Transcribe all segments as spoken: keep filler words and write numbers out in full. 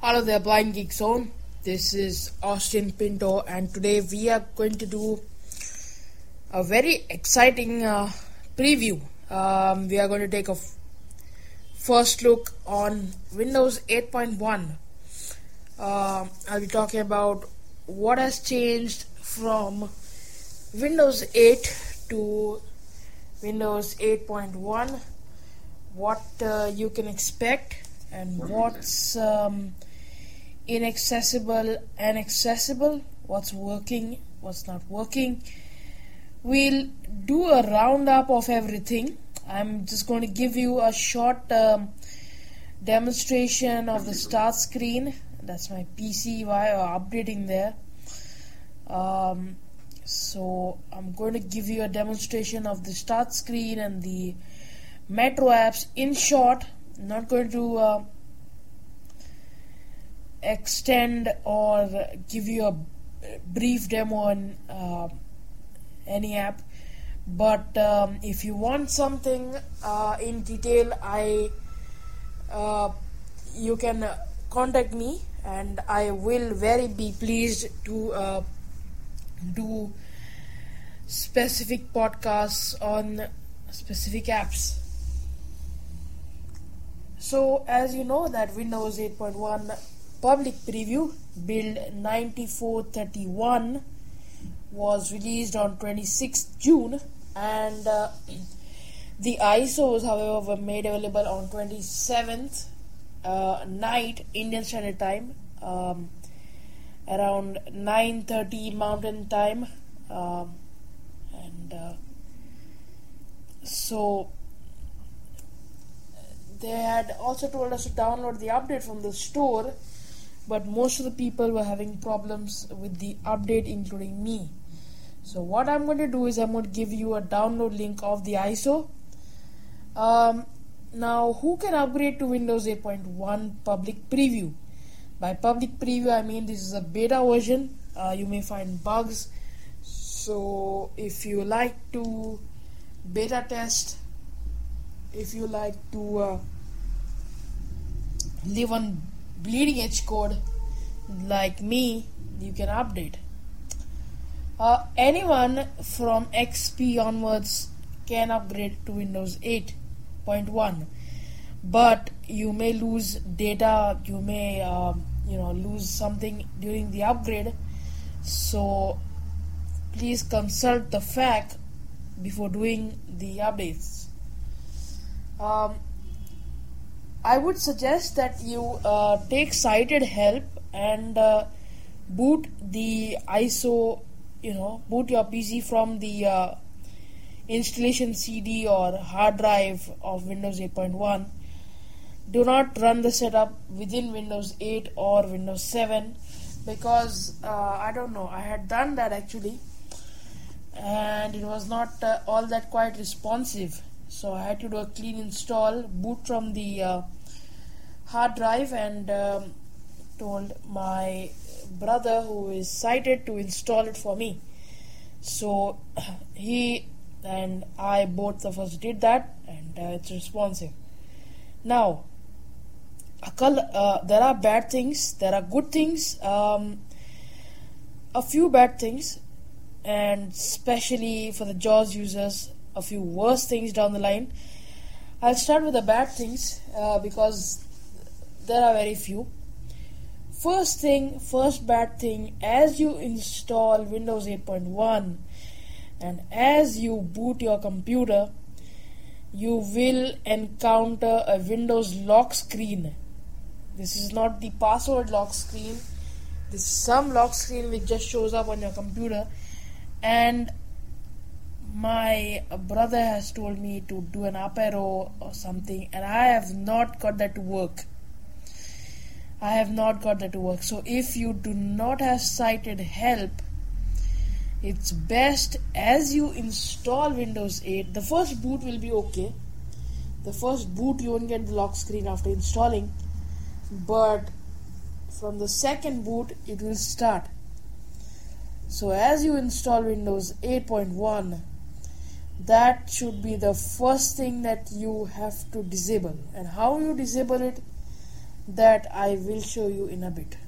Hello there, Blind Geek Zone. This is Austin Pinto, and today we are going to do a very exciting uh, preview. Um, we are going to take a f- first look on Windows eight point one. Uh, I'll be talking about what has changed from Windows eight to Windows eight point one, what uh, you can expect, and what's um, inaccessible and accessible, what's working, what's not working. We'll do a roundup of everything. I'm just going to give you a short um, demonstration of the start screen. That's my P C while updating there. Um, so I'm going to give you a demonstration of the start screen and the Metro apps. In short, I'm not going to uh, extend or give you a brief demo on uh, any app, but um, if you want something uh, in detail, I uh, you can uh, contact me, and I will very be pleased to uh, do specific podcasts on specific apps. So as you know that Windows eight point one public preview build ninety-four thirty-one was released on twenty-sixth June, and uh, the I S Os, however, were made available on twenty-seventh uh, night Indian Standard Time, um, around nine thirty Mountain Time, um, and uh, so they had also told us to download the update from the store, but most of the people were having problems with the update, including me. So what I'm going to do is I'm going to give you a download link of the I S O. Um, now, who can upgrade to Windows eight point one public preview? By public preview, I mean this is a beta version. Uh, you may find bugs. So if you like to beta test, if you like to uh, live on bleeding edge code like me, you can update. Uh, anyone from X P onwards can upgrade to Windows eight point one, but you may lose data, you may uh, you know lose something during the upgrade, so please consult the F A Q before doing the updates. Um, I would suggest that you uh, take sighted help and uh, boot the I S O, you know, boot your P C from the uh, installation C D or hard drive of Windows eight point one. Do not run the setup within Windows eight or Windows seven, because uh, I don't know, I had done that actually, and it was not uh, all that quite responsive. So I had to do a clean install, boot from the uh, hard drive, and um, told my brother who is sighted to install it for me. So he and I, both of us, did that, and uh, it's responsive. Now, uh, there are bad things, there are good things, um, a few bad things, and especially for the JAWS users, a few worse things down the line. I'll start with the bad things uh, because there are very few. First thing, first bad thing, as you install Windows eight point one and as you boot your computer, you will encounter a Windows lock screen. This is not the password lock screen. This is some lock screen which just shows up on your computer, and my brother has told me to do an up arrow or something, and I have not got that to work. I have not got that to work. So if you do not have sighted help, it's best as you install Windows eight, the first boot will be okay. The first boot you won't get the lock screen after installing, but from the second boot it will start. So as you install Windows eight point one, that should be the first thing that you have to disable. And how you disable it that I will show you in a bit.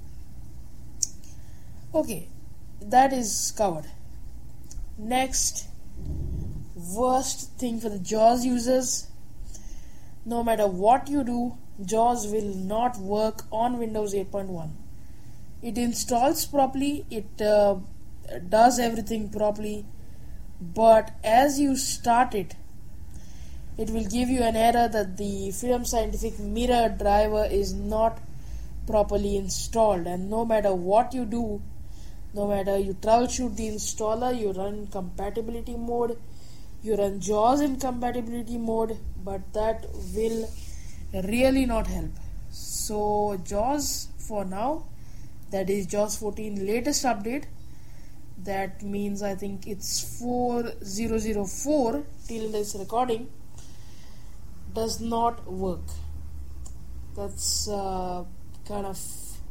Okay, that is covered. Next, worst thing for the JAWS users. No matter what you do, JAWS will not work on Windows eight point one. It installs properly, it uh, does everything properly, but as you start it, it will give you an error that the Freedom Scientific Mirror driver is not properly installed, and no matter what you do, no matter you troubleshoot the installer, you run compatibility mode, you run JAWS in compatibility mode, but that will really not help. So JAWS for now, that is JAWS fourteen latest update, that means I think it's four thousand four till this recording, does not work. That's uh, kind of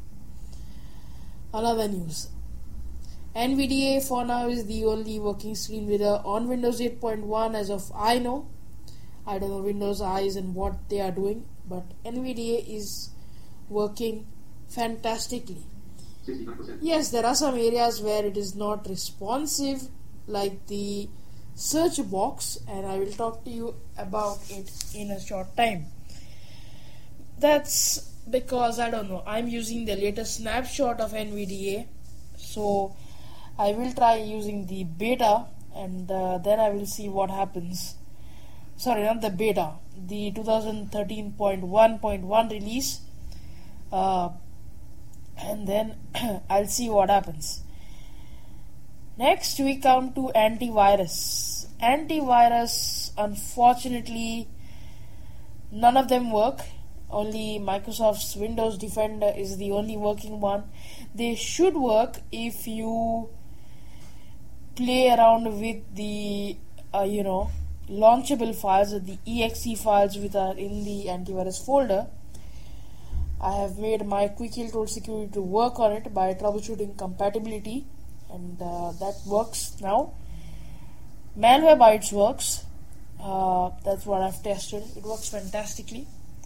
another news. N V D A for now is the only working screen reader on Windows eight point one as of I know. I don't know Windows Eyes and what they are doing, but N V D A is working fantastically. Yes, there are some areas where it is not responsive, like the search box, and I will talk to you about it in a short time. That's because, I don't know, I'm using the latest snapshot of N V D A, so I will try using the beta, and uh, then I will see what happens. Sorry, not the beta, the two thousand thirteen point one point one release, uh, and then I'll see what happens. Next we come to antivirus. Antivirus, unfortunately, none of them work. Only Microsoft's Windows Defender is the only working one. They should work if you play around with the uh, you know launchable files, or the E X E files which are in the antivirus folder. I have made my Quick Heal Tool Security to work on it by troubleshooting compatibility, and uh, that works now. Malwarebytes works. Uh, that's what I've tested. It works fantastically.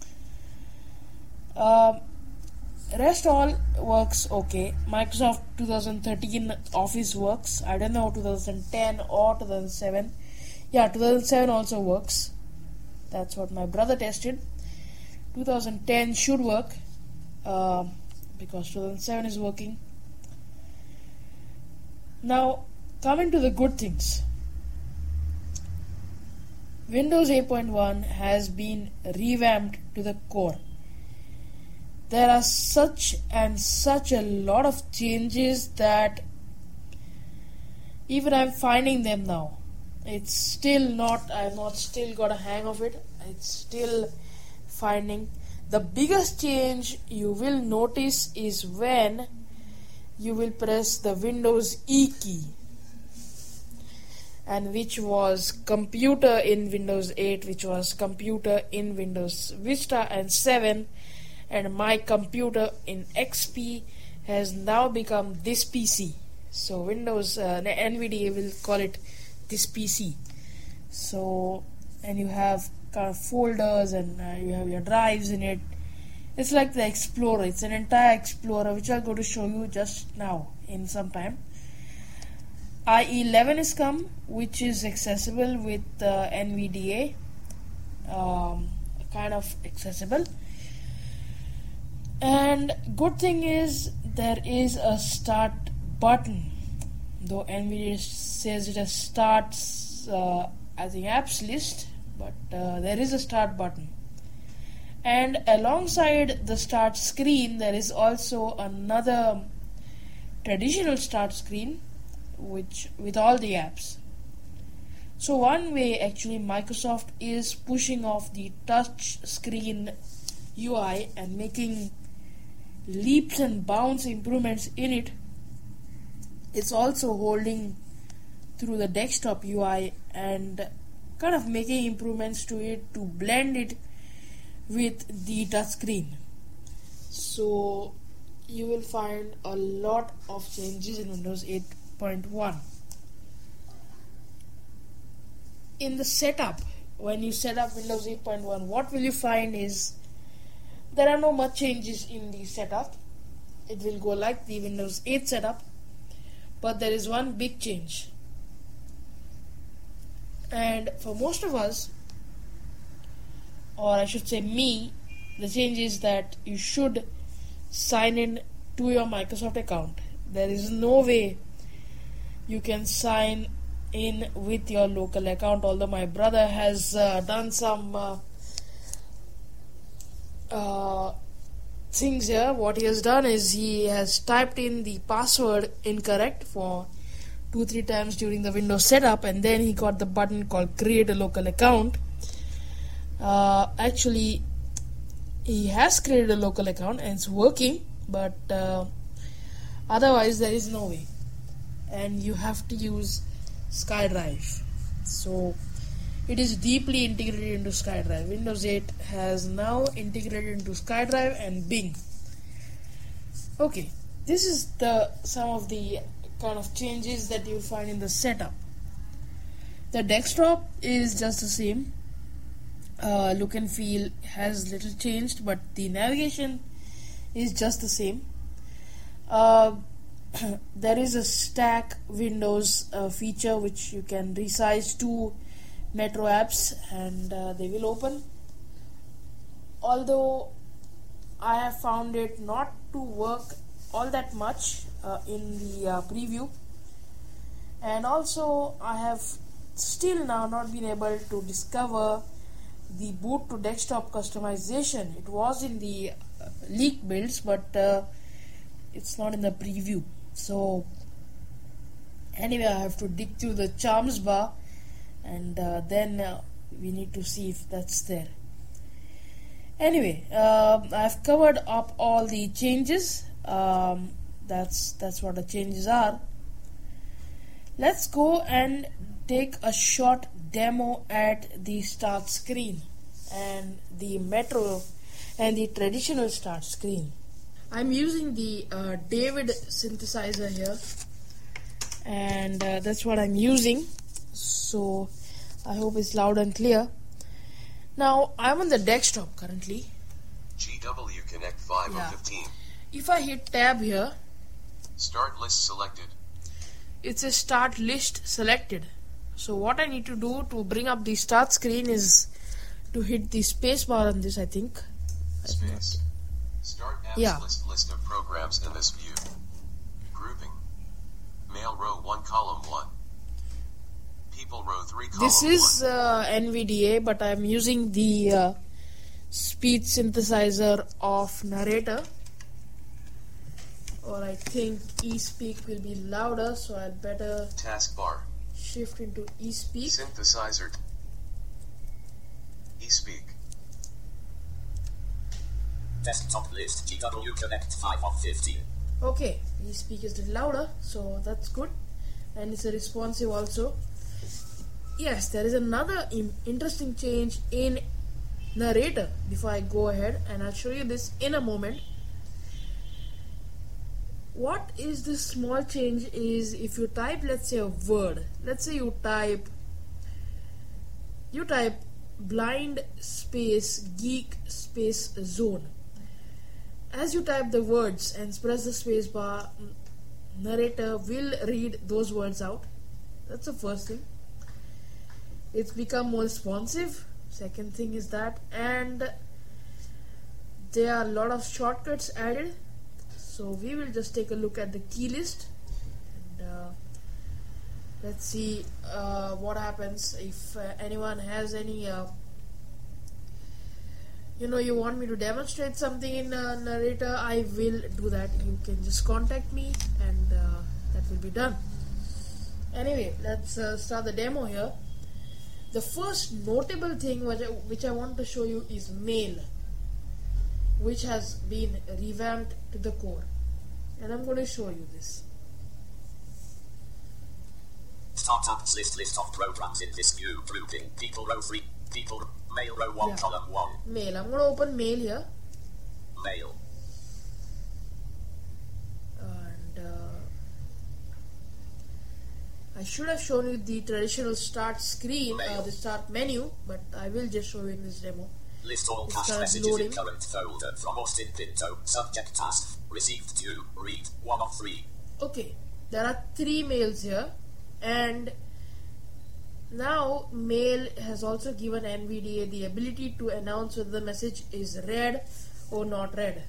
Uh, rest all works okay. Microsoft twenty thirteen Office works. I don't know twenty ten or two thousand seven. Yeah, two thousand seven also works. That's what my brother tested. two thousand ten should work uh, because two thousand seven is working. Now, coming to the good things. Windows eight point one has been revamped to the core. There are such and such a lot of changes that even I'm finding them now. It's still not, I've not still got a hang of it. It's still finding. The biggest change you will notice is when you will press the Windows E key, and which was computer in Windows eight, which was computer in Windows Vista and seven, and my computer in X P has now become this P C. So Windows uh, N V D A will call it this P C. So, and you have kind of folders, and uh, you have your drives in it. It's like the Explorer. It's an entire Explorer, which I'll go to show you just now in some time. I E eleven is come, which is accessible with uh, N V D A, um, kind of accessible. And good thing is there is a start button, though N V D A says it has starts uh, as the apps list, but uh, there is a start button. And alongside the start screen, there is also another traditional start screen, which with all the apps. So one way actually Microsoft is pushing off the touch screen U I and making leaps and bounds improvements in it. It's also holding through the desktop U I and kind of making improvements to it to blend it with the touch screen. So you will find a lot of changes in Windows eight point one. In the setup, when you set up Windows eight point one, what will you find is there are no much changes in the setup. It will go like the Windows eight setup, but there is one big change. And for most of us, or I should say me, the change is that you should sign in to your Microsoft account. There is no way you can sign in with your local account, although my brother has uh, done some uh, uh, things here. What he has done is he has typed in the password incorrect for two three times during the Windows setup, and then he got the button called create a local account. Uh, actually he has created a local account and it's working, but uh, otherwise there is no way, and you have to use SkyDrive. So it is deeply integrated into SkyDrive. Windows eight has now integrated into SkyDrive and Bing. Okay, this is the some of the kind of changes that you'll find in the setup. The desktop is just the same. Uh, look and feel has little changed, but the navigation is just the same. Uh, there is a stack Windows uh, feature which you can resize to Metro apps and uh, they will open. Although I have found it not to work all that much uh, in the uh, preview, and also I have still now not been able to discover the boot to desktop customization. It was in the uh, leak builds, but uh, it's not in the preview. So anyway, I have to dig through the charms bar, and uh, then uh, we need to see if that's there. Anyway, uh, I've covered up all the changes. Um, that's that's what the changes are. Let's go and take a short demo at the start screen and the Metro and the traditional start screen. I'm using the uh, David synthesizer here, and uh, that's what I'm using, so I hope it's loud and clear. Now I'm on the desktop currently. G W Connect five Yeah. of fifteen. If I hit tab here, Start list selected. it says start list selected. So what I need to do to bring up the start screen is to hit the space bar on this, I think. Space. Start apps Yeah. list list of programs in this view. Grouping. Mail row one column one. People row three column This is one. uh, N V D A, but I'm using the uh, speech synthesizer of Narrator, or I think eSpeak will be louder, so I'd better Taskbar. shift into eSpeak. Synthesizer. eSpeak. Desktop list G W Connect five of fifteen. Okay, eSpeak is a little louder, so that's good, and it's a responsive also. Yes, there is another im- interesting change in Narrator. Before I go ahead, and I'll show you this in a moment. What is this small change is if you type, let's say, a word. Let's say you type you type blind space geek space zone. As you type the words and press the space bar, Narrator will read those words out. That's the first thing. It's become more responsive. Second thing is that, and there are a lot of shortcuts added. So we will just take a look at the key list, and uh, let's see uh, what happens. If uh, anyone has any uh, you know you want me to demonstrate something in uh, Narrator, I will do that. You can just contact me, and uh, that will be done. Anyway, let's uh, start the demo here. The first notable thing which I, which I want to show you is Mail, which has been revamped to the core, and I'm going to show you this. Startups list list of programs in this view. Grouping. People row three. People. Mail row one Yeah. column one. Mail. I'm going to open Mail here, Mail. and uh, I should have shown you the traditional start screen, uh, the start menu, but I will just show you in this demo. List all It's cached kind of messages loading. in current folder from Austin Pinto. Subject task. Received due. Read. One of three. Okay, there are three mails here, and now mail has also given N V D A the ability to announce whether the message is read or not read.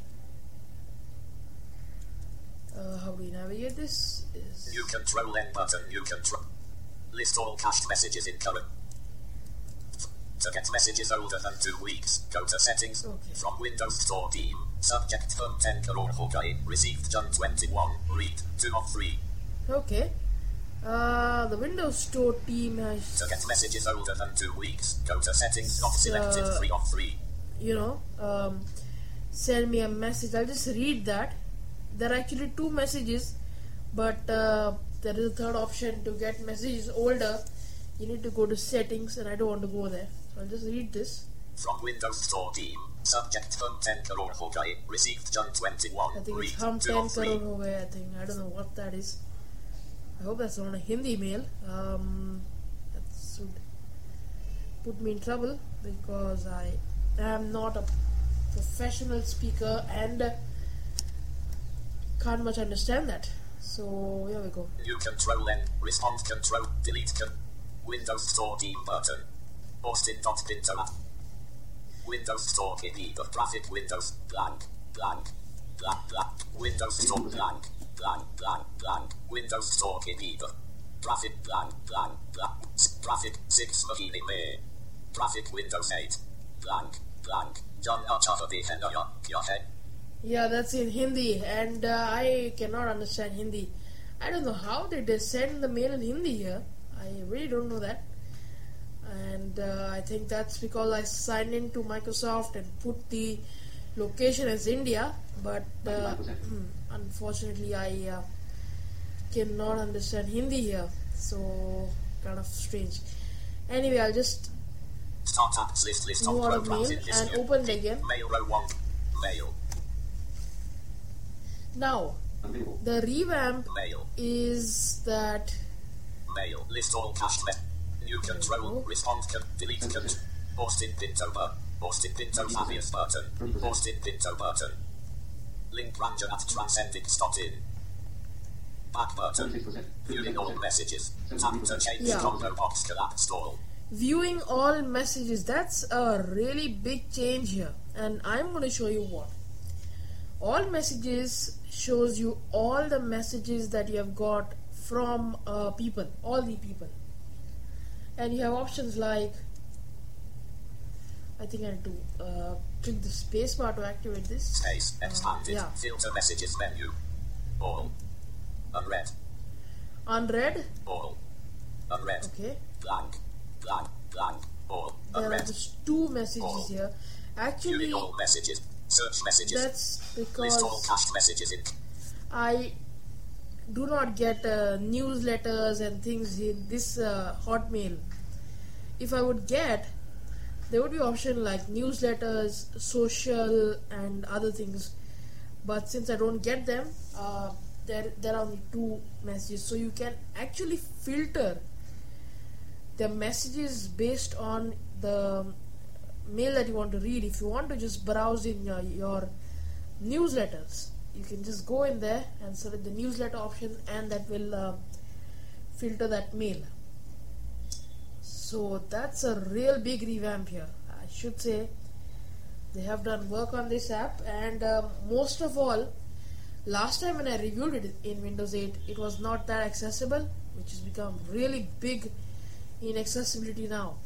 Uh, how do we navigate this? Is New control N button. New control. List all cached messages in current. To get messages older than two weeks, go to settings. Okay. From Windows Store Team. Subject firm ten crore Hawkeye. Received June twenty-one. Read. two of three. Okay. Uh, the Windows Store team has, To get messages older than two weeks, go to settings. Not selected. Uh, three of three. you know, um, send me a message. I'll just read that. There are actually two messages, but uh, there is a third option to get messages older. You need to go to settings, and I don't want to go there. So I'll just read this. From Windows Store Team. Subject firm ten crore Hawkeye. Received June twenty-one. I think Read. it's Hum two ten of three. crore ho gaya, I think. I don't know what that is. I hope that's not a Hindi mail. Um, that should put me in trouble because I am not a professional speaker and uh, can't much understand that. So here we go. New control N. Respond control. Delete con. Windows Store Team button. Austin.Pinto app. Windows Store K P of traffic Windows blank blank blank blank Windows Store blank blank blank blank Windows Store K P of traffic blank blank blank traffic six Mahini May traffic Windows eight blank blank John Achava Henaya Yahe. Yeah, that's in Hindi, and uh, I cannot understand Hindi. I don't know how did they send the mail in Hindi here. I really don't know that. And uh, I think that's because I signed into Microsoft and put the location as India, but uh, unfortunately I uh, cannot understand Hindi here, so kind of strange. Anyway, I'll just Start apps list list of move out of mail programs in this and new open it again. mail row one mail Now, the revamp mail is that mail list all cached mess. New control, go. respond, con- delete, con- Austin Pinto button, Austin Pinto obvious button, Austin Pinto button, link Ranjan at transcendix.in, back button, viewing all messages, tap to change Yeah. combo box collapse stall, viewing all messages, that's a really big change here, and I'm going to show you what. All messages shows you all the messages that you have got from uh, people, all the people, and you have options like, I think I have to uh, click the space bar to activate this. space, expanded, yeah. filter messages menu, all, unread, Unread, all, unread, okay. blank, blank, blank, all, There are unread, just two messages All. here. Actually, viewing all messages, search messages, that's list all because cached messages in I do not get uh, newsletters and things in this uh, Hotmail. If I would get, there would be option like newsletters, social, and other things. But since I don't get them, uh, there there are only two messages. So you can actually filter the messages based on the mail that you want to read. If you want to just browse in your, your newsletters, you can just go in there and select the newsletter option, and that will uh, filter that mail. So that's a real big revamp here. I should say they have done work on this app, and um, most of all, last time when I reviewed it in Windows eight, it was not that accessible, which has become really big in accessibility now.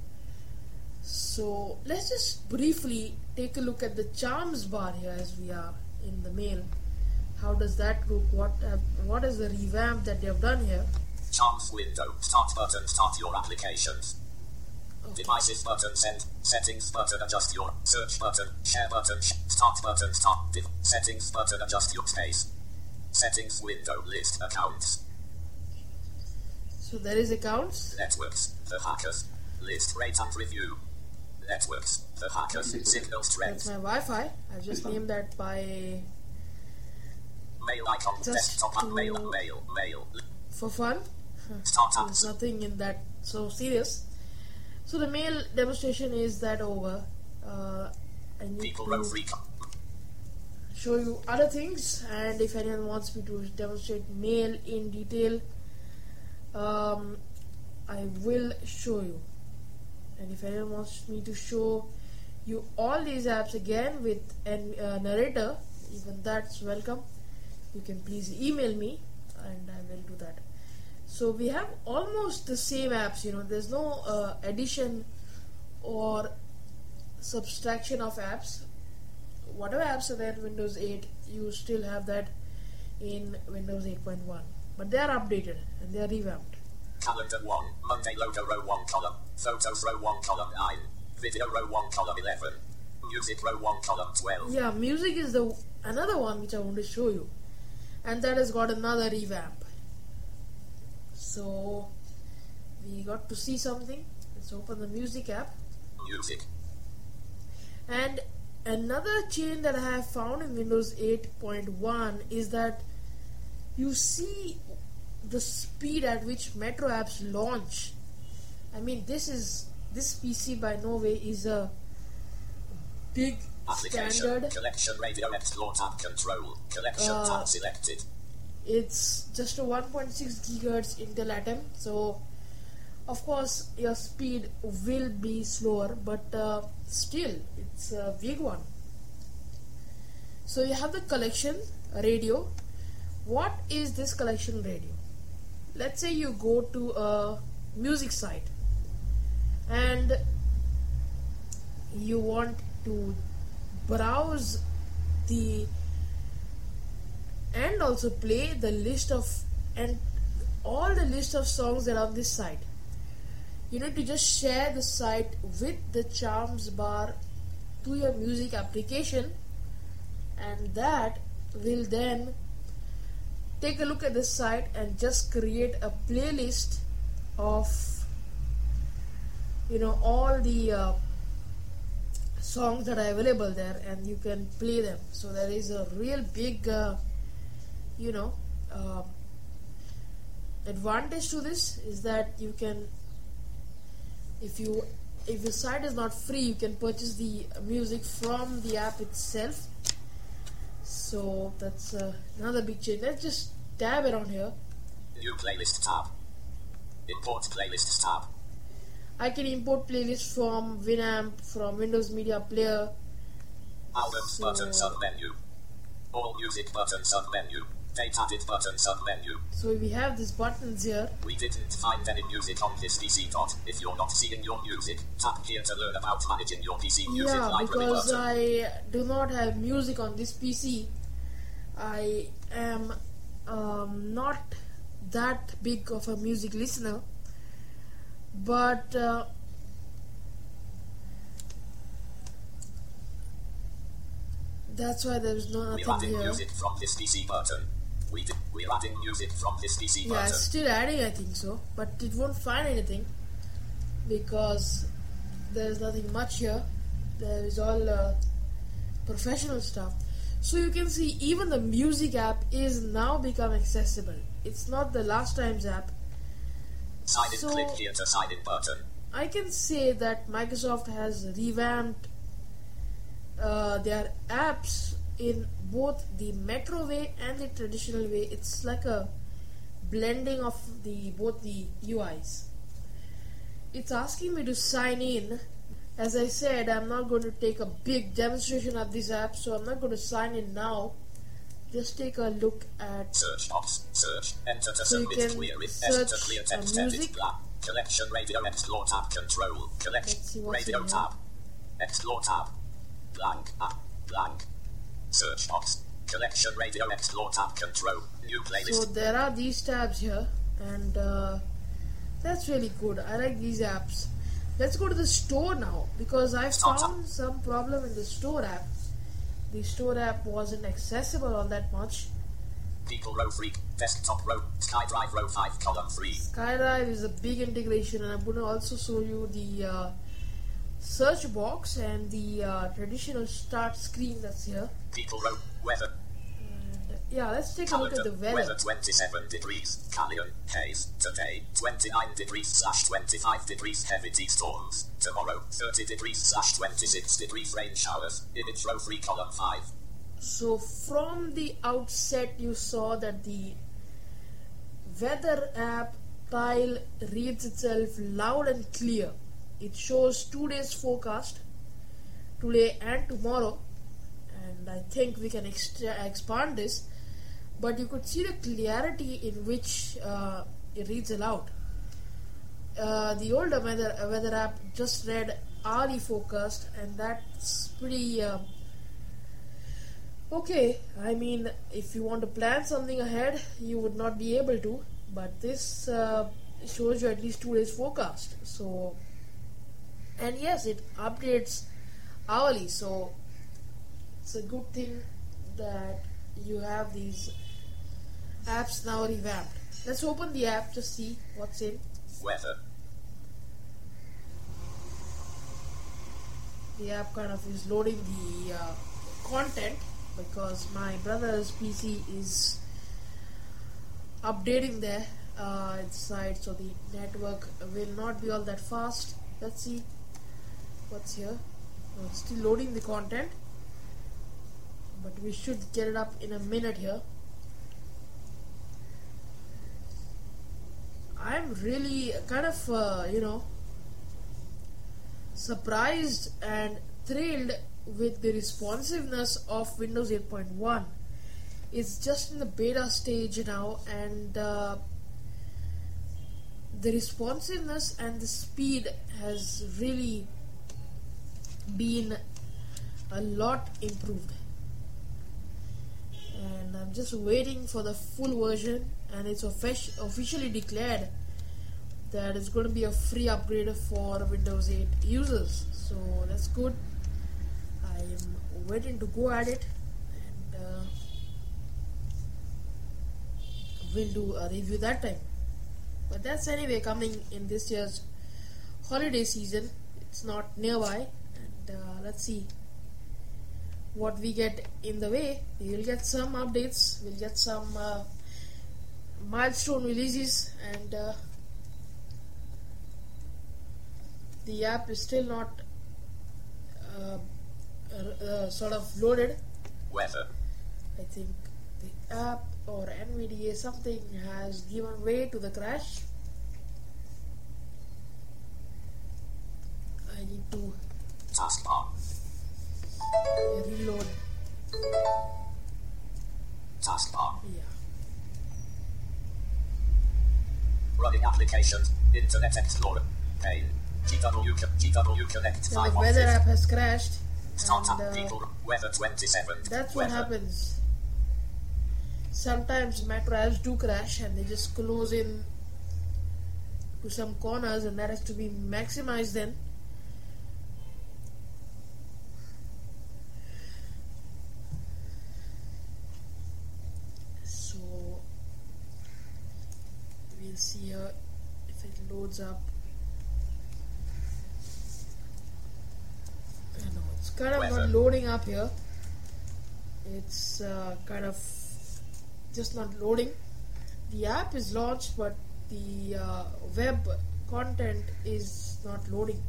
So let's just briefly take a look at the charms bar here as we are in the mail. How does that look? What uh, what is the revamp that they have done here? Charms window, start button, start your applications. Okay. Devices button, send, settings button, adjust your, search button, share button, sh- start button, start, div- settings button, adjust your space. Settings window, list accounts, So there is accounts. networks, the hackers, list, rate and review. Networks, the hackers, signal That's strength, my Wi-Fi. I just named that by mail icon, Just desktop app, to- mail, mail, mail, for fun. start There's apps, nothing in that so serious. So the mail demonstration is that over. uh, I need People to row three. show you other things, and if anyone wants me to demonstrate mail in detail, um, I will show you. And if anyone wants me to show you all these apps again with a uh, narrator, even that's welcome. You can please email me and I will do that. So we have almost the same apps, you know, there's no uh, addition or subtraction of apps. Whatever apps are there in Windows eight, you still have that in Windows eight point one. But they are updated and they are revamped. Calendar one, Monday logo row one column, photos row one column nine, video row one column eleven, music row one column twelve. Yeah, music is the another one which I want to show you, and that has got another revamp. So we got to see something. Let's open the music app. Music. And another change that I have found in Windows eight point one is that you see the speed at which Metro apps launch. I mean, this is this P C by no way is a big Application, standard. collection radio explore tab control, collection Uh, tab selected. It's just a one point six gigahertz Intel Atom, so of course your speed will be slower, but uh, still it's a big one. So you have the collection radio. What is this collection radio? Let's say you go to a music site and you want to browse the and also play the list of and all the list of songs that are on this site. You need to just share the site with the Charms bar to your music application, and that will then take a look at this site and just create a playlist of, you know, all the uh, songs that are available there, and you can play them. So there is a real big uh, you know uh, advantage to this is that you can, if you if your site is not free, you can purchase the music from the app itself. So that's uh, another big change. Let's just tab around here. New playlist tab. Import playlists tab. I can import playlists from Winamp, from Windows Media Player. Albums So- button sub menu. All music button sub menu. Date added button sub menu. So we have these buttons here. We didn't find any music on this P C. Dot. If you're not seeing your music, tap here to learn about managing your P C music Yeah, library because button. I do not have music on this P C. I am um, not that big of a music listener, but uh, that's why there is no We're nothing adding here. music from this P C button. We did, we're adding music from this P C Yeah, button. it's still adding, I think so, but it won't find anything because there is nothing much here. There is all uh, professional stuff. So you can see even the music app is now become accessible. It's not the last time's app. Sign in, So- click here to sign in button. I can say that Microsoft has revamped uh, their apps in both the Metro way and the traditional way. It's like a blending of the both the U Is. It's asking me to sign in. As I said, I'm not going to take a big demonstration of this app, so I'm not going to sign in now. Just take a look at. Search box. Search. Enter to So you submit can query. search Enter clear text a edit music. black. Collection radio explore tab control. Collection Let's see what's radio in here. tab. Explore tab. Blank. App. Blank. Search box. Collection radio explore tab control. New playlist. So there are these tabs here, and uh, that's really good. I like these apps. Let's go to the store now, because I Stop. found some problem in the store app. The store app wasn't accessible all that much. People row three. Desktop row. SkyDrive row five column three. SkyDrive is a big integration, and I'm going to also show you the uh, search box and the uh, traditional start screen that's here. People row weather. And yeah, let's take a look at the weather. Weather twenty-seven degrees, Callion, haze. Today, twenty-nine degrees slash twenty-five degrees, heavy tea storms. Tomorrow, thirty degrees slash twenty-six degrees, rain showers. Image row three, column five. So from the outset, you saw that the weather app tile reads itself loud and clear. It shows two days forecast, today and tomorrow, and I think we can extra expand this, but you could see the clarity in which uh, it reads aloud. Uh, the older weather, uh, weather app just read hourly forecast, and that's pretty uh, okay. I mean, if you want to plan something ahead, you would not be able to, but this uh, shows you at least two days forecast. So, and yes, it updates hourly, so it's a good thing that you have these apps now revamped. Let's open the app to see what's in. Weather. The app kind of is loading the uh, content because my brother's P C is updating there uh, inside, so the network will not be all that fast. Let's see what's here. Oh, it's still loading the content, but we should get it up in a minute here. I'm really kind of uh, you know surprised and thrilled with the responsiveness of Windows eight point one. It's just in the beta stage now, and uh, the responsiveness and the speed has really been a lot improved, and I'm just waiting for the full version, and it's offic- officially declared that it's going to be a free upgrade for Windows eight users, so that's good. I am waiting to go at it, and uh, we'll do a review that time. But that's anyway coming in this year's holiday season. It's not nearby, and uh, let's see what we get in the way. We will get some updates, we'll get some uh, milestone releases, and uh, the app is still not uh, uh, uh, sort of loaded. Weather. I think the app or NVDA something has given way to the crash. I need to Taskbar. reload. Taskbar. Yeah. Running applications. Internet Explorer. Pane. G W, G W Connect So five the one weather five. app has crashed, Start and up uh, people. Weather twenty-seven. that's what Weather. happens. Sometimes Metro apps do crash, and they just close in to some corners, and that has to be maximized then. So we'll see here if it loads up. I know it's kind of Weather. not loading up here. It's uh, kind of just not loading. The app is launched, but the uh, web content is not loading.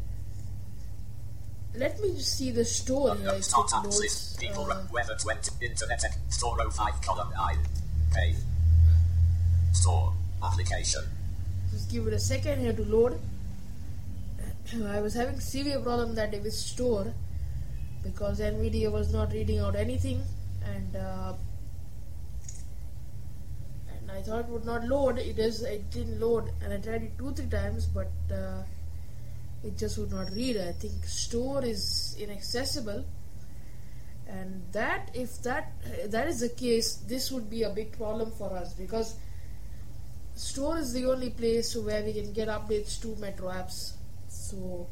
Let me just see the store here. If Start it up loads, list. People. uh, Weather twenty. Internet Ex- Store oh five column nine. Pane. Store. Application. just give it a second here to load. I was having severe problem that day with store because NVIDIA was not reading out anything, and uh, and I thought it would not load. It is. It didn't load, and I tried it two three times, but uh, it just would not read. I think store is inaccessible, and that if that that is the case, this would be a big problem for us because store is the only place where we can get updates to Metro apps. So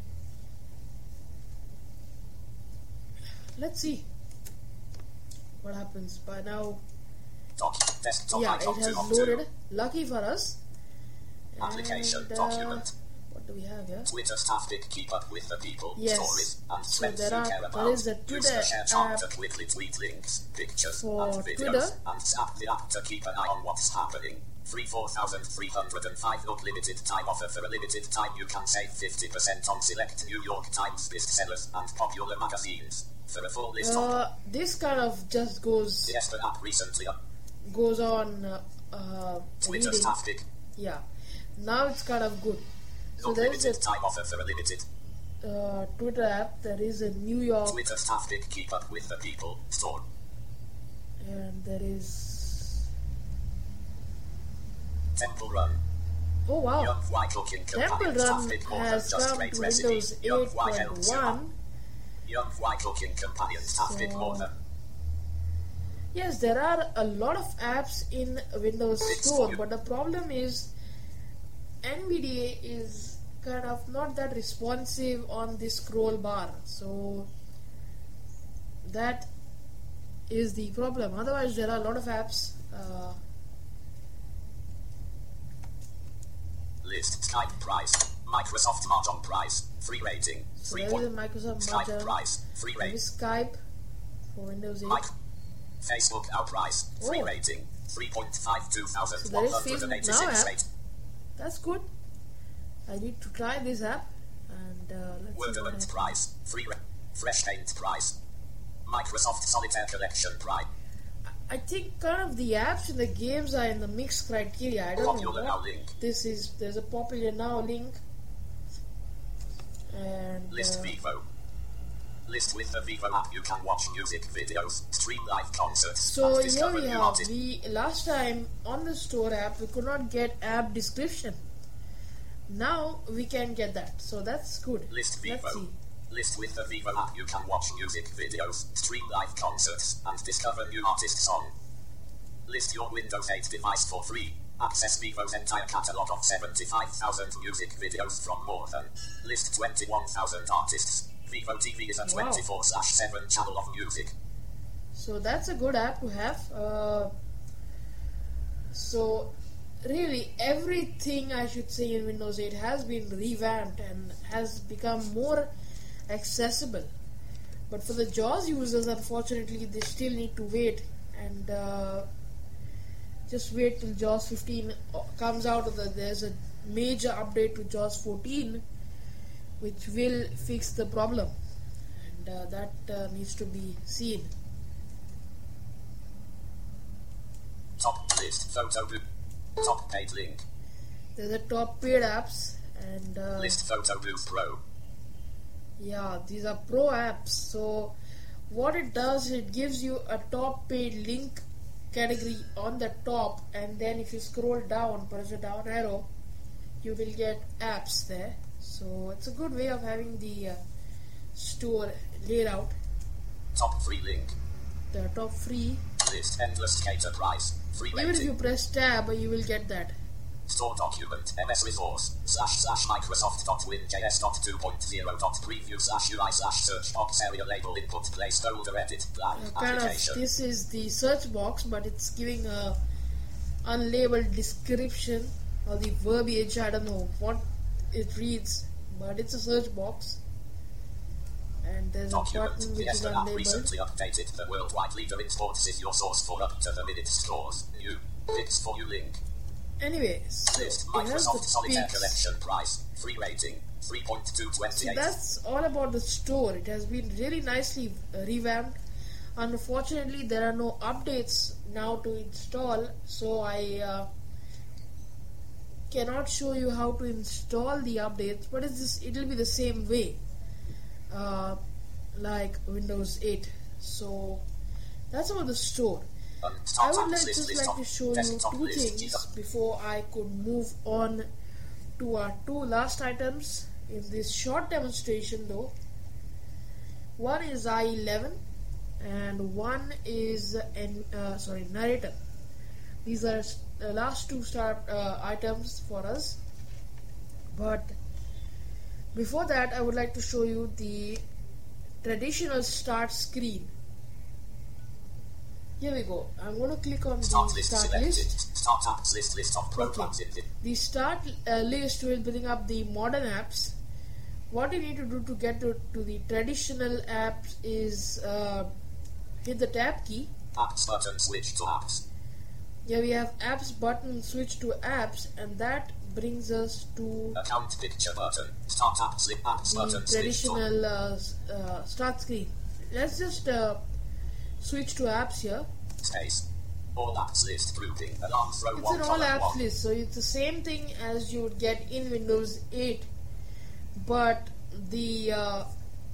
let's see what happens. By now, Doc. Desktop yeah, icon it has two of loaded. two. Lucky for us. Application. And, uh, Document. what do we have here? Twitter staff pick keep up with the people, Yes. stories, and So trends there you are- care there about. is the Use Twitter the share chart app to quickly tweet links, pictures, for and videos, Twitter. and tap the app to keep an eye on what's happening. Free four thousand three hundred five not limited time offer. For a limited time you can save fifty percent on select New York Times bestsellers and popular magazines. For a full list of Uh, this kind of just goes the Espen app recently up. goes on uh, uh, Twitter reading. staff pick. Yeah. Now it's kind of good. So Not there's limited a time offer for a limited uh, Twitter app. There is a New York, Twitter staff pick keep up with the people store. and there is. Temple Run. Oh wow! Young Y cooking Temple companion staff Run pick more than has just come great to recipes. Windows Young eight Y point helps you out. one. Young Y cooking companion staff pick more than Yes, there are a lot of apps in Windows It's Store, you. but the problem is N V D A is kind of not that responsive on the scroll bar. So that is the problem. Otherwise, there are a lot of apps. Uh, list Skype price. Microsoft Mahjong price. Free rating. so Three there is a point Microsoft Skype Mahjong, price. Free there rating. is Skype for Windows eight. Mic Facebook now price. Free Oh. rating. three point five two thousand So there one is hundred Facebook Now eighty-six app. rate. That's good. I need to try this app, and uh, let's see what Wonderment happens. price. Free ra- Fresh paint price. Microsoft Solitaire Collection price. I think kind of the apps and the games are in the mixed criteria. I don't know Popular now what link. this is. There's a popular now link, and List uh, Vivo. List with the Vivo app you can watch music videos, stream live concerts, so and here discover we new have. artists. We last time on the store app we could not get app description. Now we can get that, so that's good. List Let's Vivo. see. List with the Vivo app you can watch music videos, stream live concerts, and discover new artists on. List your Windows eight device for free. Access Vivo's entire catalogue of seventy-five thousand music videos from more than. List twenty-one thousand artists. Vivo T V is a Wow. twenty-four seven channel of music. So that's a good app to have. Uh, so really everything I should say in Windows eight has been revamped and has become more accessible. But for the JAWS users, unfortunately, they still need to wait and uh, just wait till JAWS fifteen comes out. Of the, there's a major update to JAWS fourteen which will fix the problem, and uh, that uh, needs to be seen. Top list photo booth. Top paid link. There's a top paid apps, and uh, List photo booth pro. yeah, these are pro apps. So what it does, it gives you a top paid link category on the top, and then if you scroll down, press a down arrow, you will get apps there. So it's a good way of having the uh, store laid out. Top free link. The top free. List endless cater price. Free Even if rating. you press tab, you will get that. Store document, ms resource, slash slash microsoft dot winjs dot two point zero dot preview slash ui slash search box area label input place folder edit blank Uh, kind of, application. this is the search box, but it's giving a unlabeled description or the verbiage. I don't know what it reads, but it's a search box, and there's a Document, button which the is Espen app unlabeled. recently updated. The worldwide leader in sports is your source for up to the minute scores. New picks for you link. Anyway, so List it has Microsoft the Solitaire pics. Collection price. Free rating three point two two So eight. that's all about the store. It has been really nicely uh, revamped. Unfortunately, there are no updates now to install, so I uh, cannot show you how to install the updates. But it's just, it'll be the same way, uh, like Windows eight. So that's about the store. Um, I start would apps like list, just list like top- to show you desktop two list, things GitHub. before I could move on to our two last items in this short demonstration though. One is I eleven and one is an, uh, sorry narrator. These are the last two start uh, items for us, but before that I would like to show you the traditional start screen. Here we go. I'm going to click on Start the list start selected. list. Start apps list. List of programs Okay. in the The start uh, list will bring up the modern apps. What you need to do to get to, to the traditional apps is uh, hit the tab key. apps button. Switch to apps. Here we have apps button, switch to apps, and that brings us to Account picture button. Start apps list. Apps the button. Switch to traditional uh, s- uh, start screen. Let's just uh, switch to apps here. space. All apps list grouping. Alarm throw It's one an all column apps one. list, so it's the same thing as you would get in Windows eight, but the uh,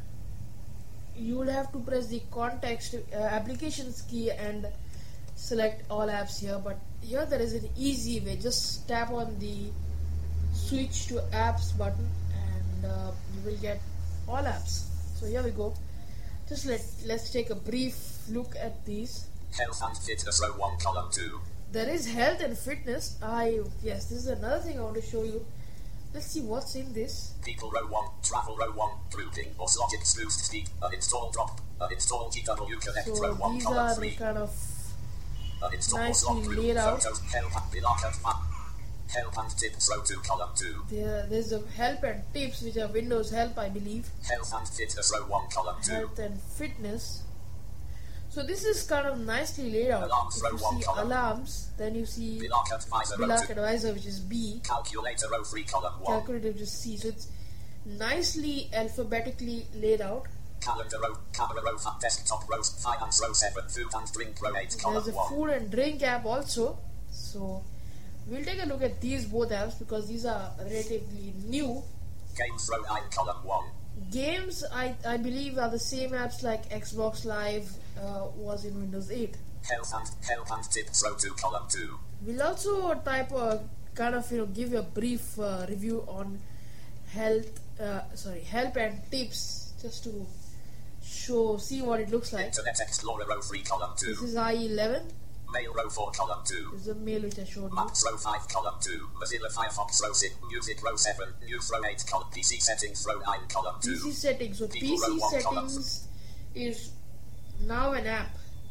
you would have to press the context uh, applications key and select all apps here. But here there is an easy way. Just tap on the switch to apps button, and uh, you will get all apps. So here we go. Just let let's take a brief look at these. Health and fitness row one column two. There is health and fitness. I yes, this is another thing I want to show you. Let's see what's in this. People row one. Travel row one. Grouping. Or logic boost speed. Uninstall drop. Uninstall G W connect row So one these column are three. kind of Uninstall nicely slot group. laid out. Photos. Help and block and map. Help and tips row two column two. there. There's a help and tips, which are Windows help, I believe. Health and fitness row one column two. Health and fitness. So this is kind of nicely laid out. Alarms, If row you one see column. alarms, then you see Block advisor row Bilak two. Advisor, which is B. Calculator row three column one. Calculator, which is C. So it's nicely alphabetically laid out. Calendar row. Camera row. five, Desktop row. Finance row seven. Food and drink row eight column There's a one. food and drink app also. So we'll take a look at these both apps because these are relatively new. Games row nine column one. Games, I, I believe, are the same apps like Xbox Live uh, was in Windows eight. Health and help and tips row two column two. We'll also type a kind of you know give you a brief uh, review on health, uh, sorry, help and tips just to show see what it looks like. Internet Explorer row three column two. This is I E eleven. Mail row four column two. This is the mail which I showed you. Maps row five column two. Mozilla Firefox row six. Music row seven. News row eight column. P C settings row nine column two. P C settings. So People P C row one column. settings is now an app.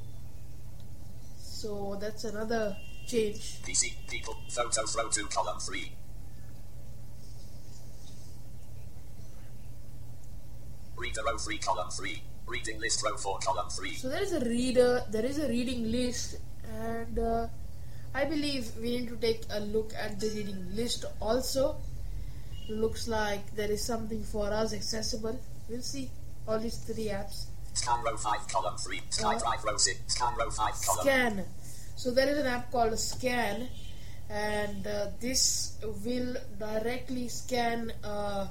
So that's another change. P C people photos row two column three. Reader row three column three. Reading list row four column three. So there is a reader, there is a reading list, and uh, I believe we need to take a look at the reading list also. Looks like there is something for us accessible. We'll see all these three apps. Scan row five column three. SkyDrive row six. Scan row five column. Scan. So there is an app called Scan, and uh, this will directly scan uh,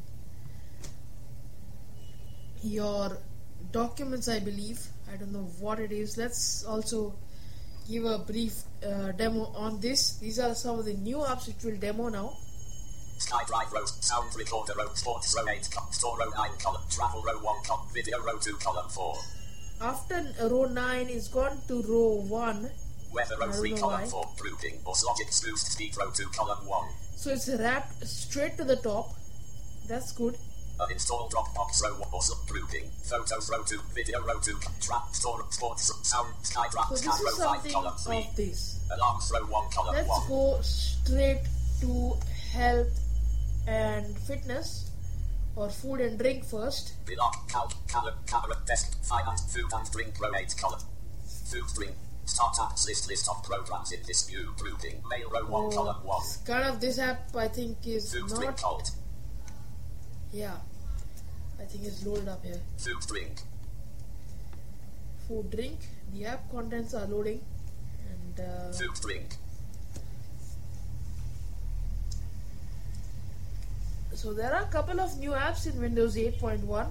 your documents, I believe. I don't know what it is. Let's also give a brief uh, demo on this. These are some of the new apps which will demo now. SkyDrive row. Sound recorder row. Sports row eight column. Store row nine column. Travel row one column. Video row two column four. After row nine is gone to row one. Weather I row don't three know column why. four. Grouping or logic boost speed row two column one. So it's wrapped straight to the top. That's good. Uninstall Dropbox row one or slot grouping. Photos row two. Video row two. Trap store sports sound SkyDrive. So Scan this row is five something column three. of this. Alarms row one column Let's one. go straight to health and fitness, or food and drink first. Block, cal, cal, camera, desk, finance, food and drink row eight column. Food, drink, start apps list, list of programs in this view, grouping, mail row one column one. It's kind of this app I think is Food, drink, not. cold. Yeah, I think it's loaded up here. Food, drink. Food, drink. The app contents are loading, and uh, Food, drink. so there are a couple of new apps in Windows eight point one,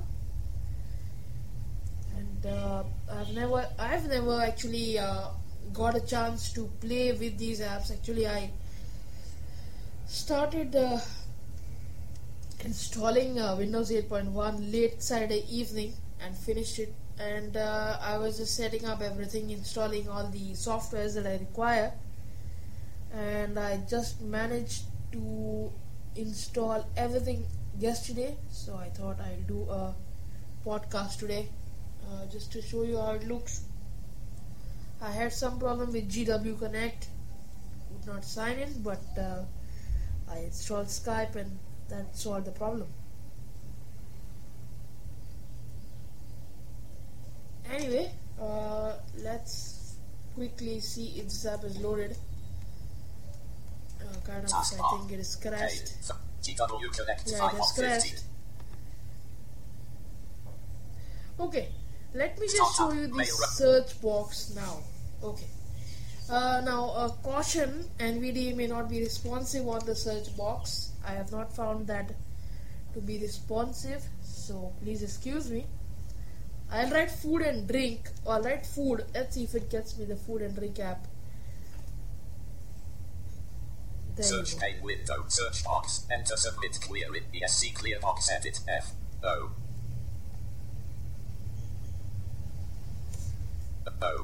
and uh, I've never, I've never actually uh, got a chance to play with these apps. Actually, I started uh, installing uh, Windows eight point one late Saturday evening and finished it. And uh, I was just setting up everything, installing all the softwares that I require, and I just managed to install everything yesterday. So I thought I'll do a podcast today uh, just to show you how it looks. I had some problem with G W Connect, would not sign in, but uh, I installed Skype and that solved the problem. Anyway, uh, let's quickly see if this app is loaded. Uh, kind of, I think it is crashed. Yeah, it is crashed. Okay, let me just show you the search box now. Okay. Uh, now, uh, caution, N V D A may not be responsive on the search box. I have not found that to be responsive, so please excuse me. I'll write food and drink. I'll write food. Let's see if it gets me the food and drink app. There Search pane window. Search box. Enter submit query. E S C clear box edit F O O.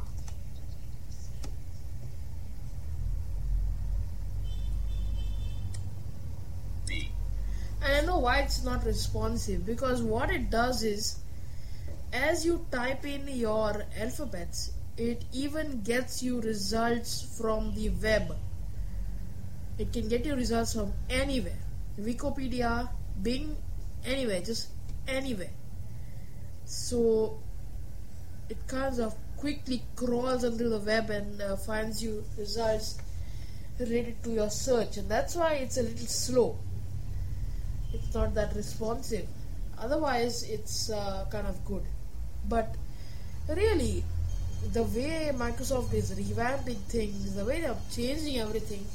B. And I know why it's not responsive, because what it does is, as you type in your alphabets, it even gets you results from the web. It can get you results from anywhere. Wikipedia, Bing, anywhere, just anywhere. So it kind of quickly crawls onto the web and uh, finds you results related to your search, and that's why it's a little slow. It's not that responsive. Otherwise, it's uh, kind of good. But really, the way Microsoft is revamping things, the way they're changing everything,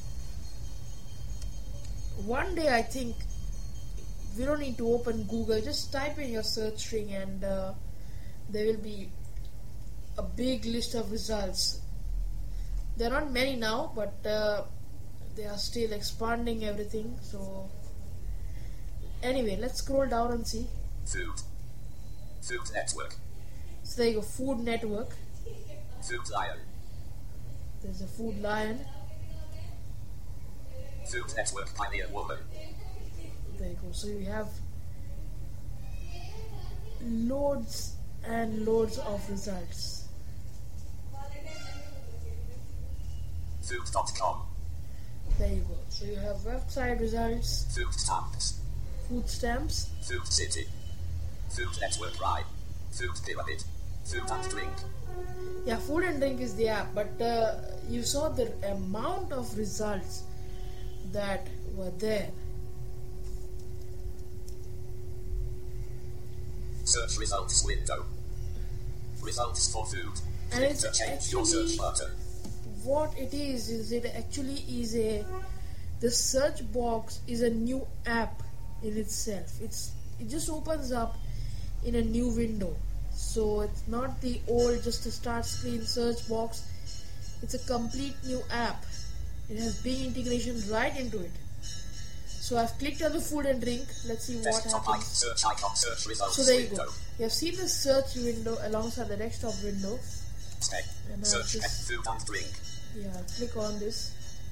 one day I think we don't need to open Google. Just type in your search string and uh, there will be a big list of results. There are not many now, but uh, they are still expanding everything. So anyway, let's scroll down and see. Food. Food Network. So there you go, Food Network. Food Lion. There's a Food Lion. Food Network Pioneer Woman. There you go. So you have loads and loads of results. Food dot com. There you go. So you have website results. Food Stamps. Food stamps. Food City. Food Network Ride. Food Pyramid. Food and Drink. Yeah, Food and Drink is the app, but uh, you saw the amount of results that were there. Search results window. Results for food. And Click it's to change your actually, search button. what it is, is it actually is a, the search box is a new app in itself. It's It just opens up in a new window. So it's not the old just a start screen search box. It's a complete new app. It has big integration right into it. So I've clicked on the food and drink. Let's see what Desktop happens. search icon, search results So there you window. go. You have seen the search window alongside the desktop window. Stay. And I'll Search just, food and drink. yeah, I'll click on this.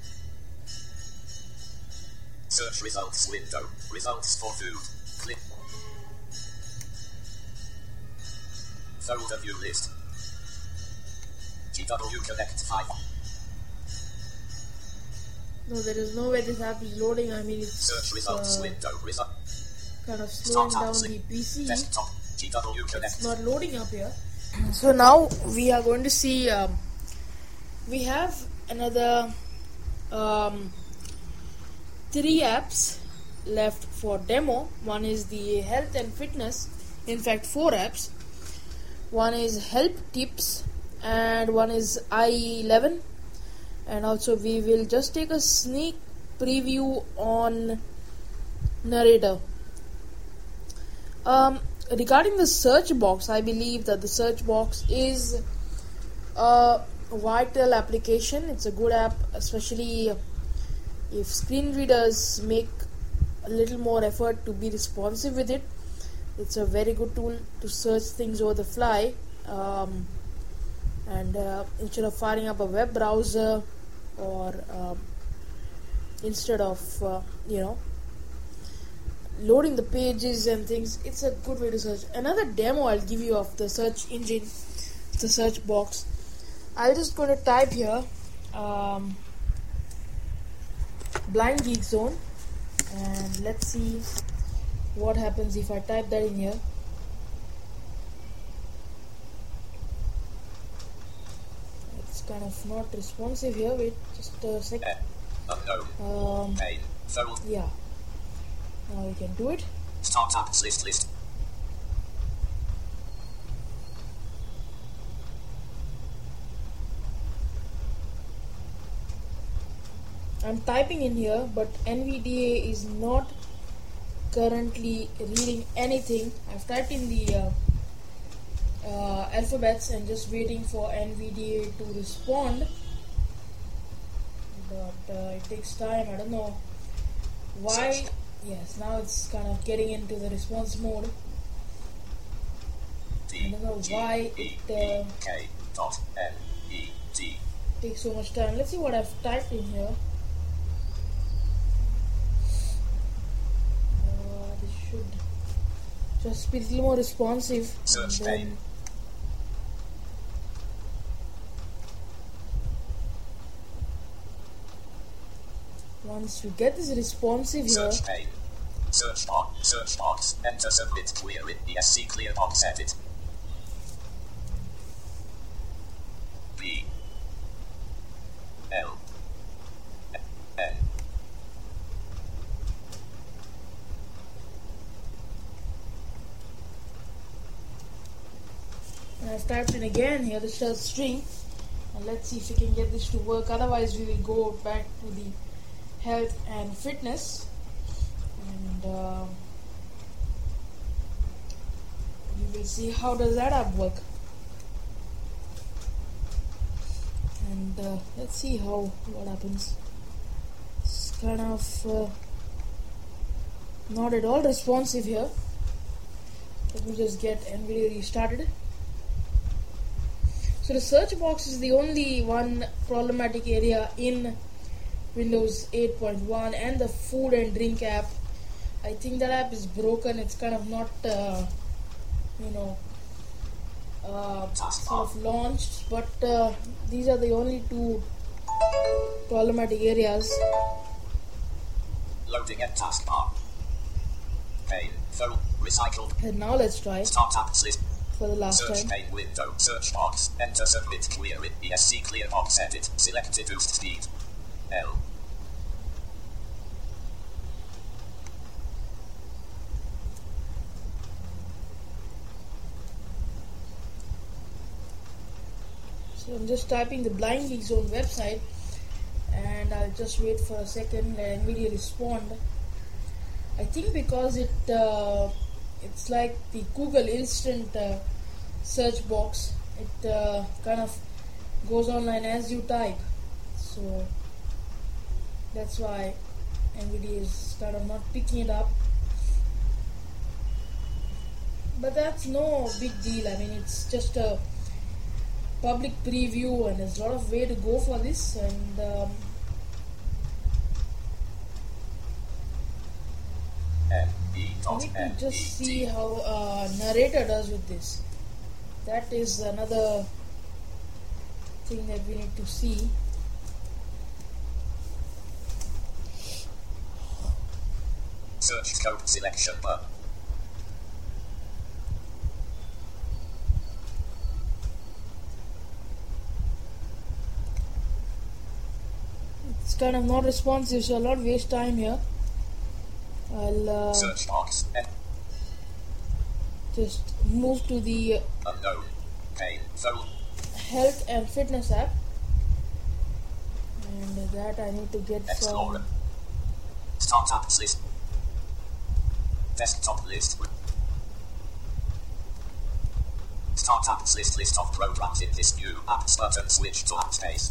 Search results window. Results for food. Click. Folder view list. G W Connect five. No, there is no way this app is loading. I mean, it's Search results uh, window. Result. kind of slowing Start down up, the P C. Desktop. G W Connect. It's not loading up here. So now we are going to see. Um, we have another um, three apps left for demo. One is the health and fitness. In fact, four apps. One is help tips, and one is I eleven. And also we will just take a sneak preview on narrator. Um, regarding the search box, I believe that the search box is a vital application. It's a good app, especially if screen readers make a little more effort to be responsive with it. It's a very good tool to search things over the fly, um, and uh, instead of firing up a web browser or um, instead of uh, you know loading the pages and things, it's a good way to search. Another demo I'll give you of the search engine, the search box. I'll just going to type here um, Blind Geek Zone, and let's see what happens if I type that in here. It's kind of not responsive here. Wait just a sec. Unknown. Um, Pain. Phone. yeah. Now we can do it. Start apps list list. I'm typing in here, but N V D A is not currently reading anything. I've typed in the uh, uh, alphabets and just waiting for N V D A to respond, but uh, it takes time. I don't know why. Yes, now it's kind of getting into the response mode. I don't know why it uh, takes so much time. Let's see what I've typed in here. Should just be a little more responsive. Search and then pane. once you get this responsive here, Search pane. Search box. Search box. Enter submit query. E S C clear box edit. B L N. and I've typed in again here the search string, and let's see if we can get this to work. Otherwise we will go back to the health and fitness, and uh, we will see how does that app work. And uh, let's see how what happens. It's kind of uh, not at all responsive here. Let me just get N V D A restarted. So the search box is the only one problematic area in Windows eight point one, and the food and drink app. I think that app is broken. It's kind of not, uh, you know, uh, sort of launched. But uh, these are the only two problematic areas. Loading at taskbar. Pane. Phone. Recycled. And now let's try Start apps list. for the last Search time. pane window. Search box. Enter submit query. E S C clear box edit. Selected boost speed. L. So I'm just typing the Blind Geek Zone website, and I'll just wait for a second, let N V D A respond. I think because it uh, it's like the Google Instant uh, search box. It uh, kind of goes online as you type, so that's why N V D A is kind of not picking it up. But that's no big deal. I mean, it's just a public preview, and there's a lot of way to go for this, and um, N E I dot need to N E just see D. how uh, narrator does with this. That is another thing that we need to see. Search scope selection button. It's kind of not responsive, so I'll not waste time here. I'll uh, Search box. N. just move to the Unknown. Pane. Phone. health and fitness app, and that I need to get Explorer. from Start apps list. Desktop list. Start apps list. List of programs in this new apps button. Switch to app space.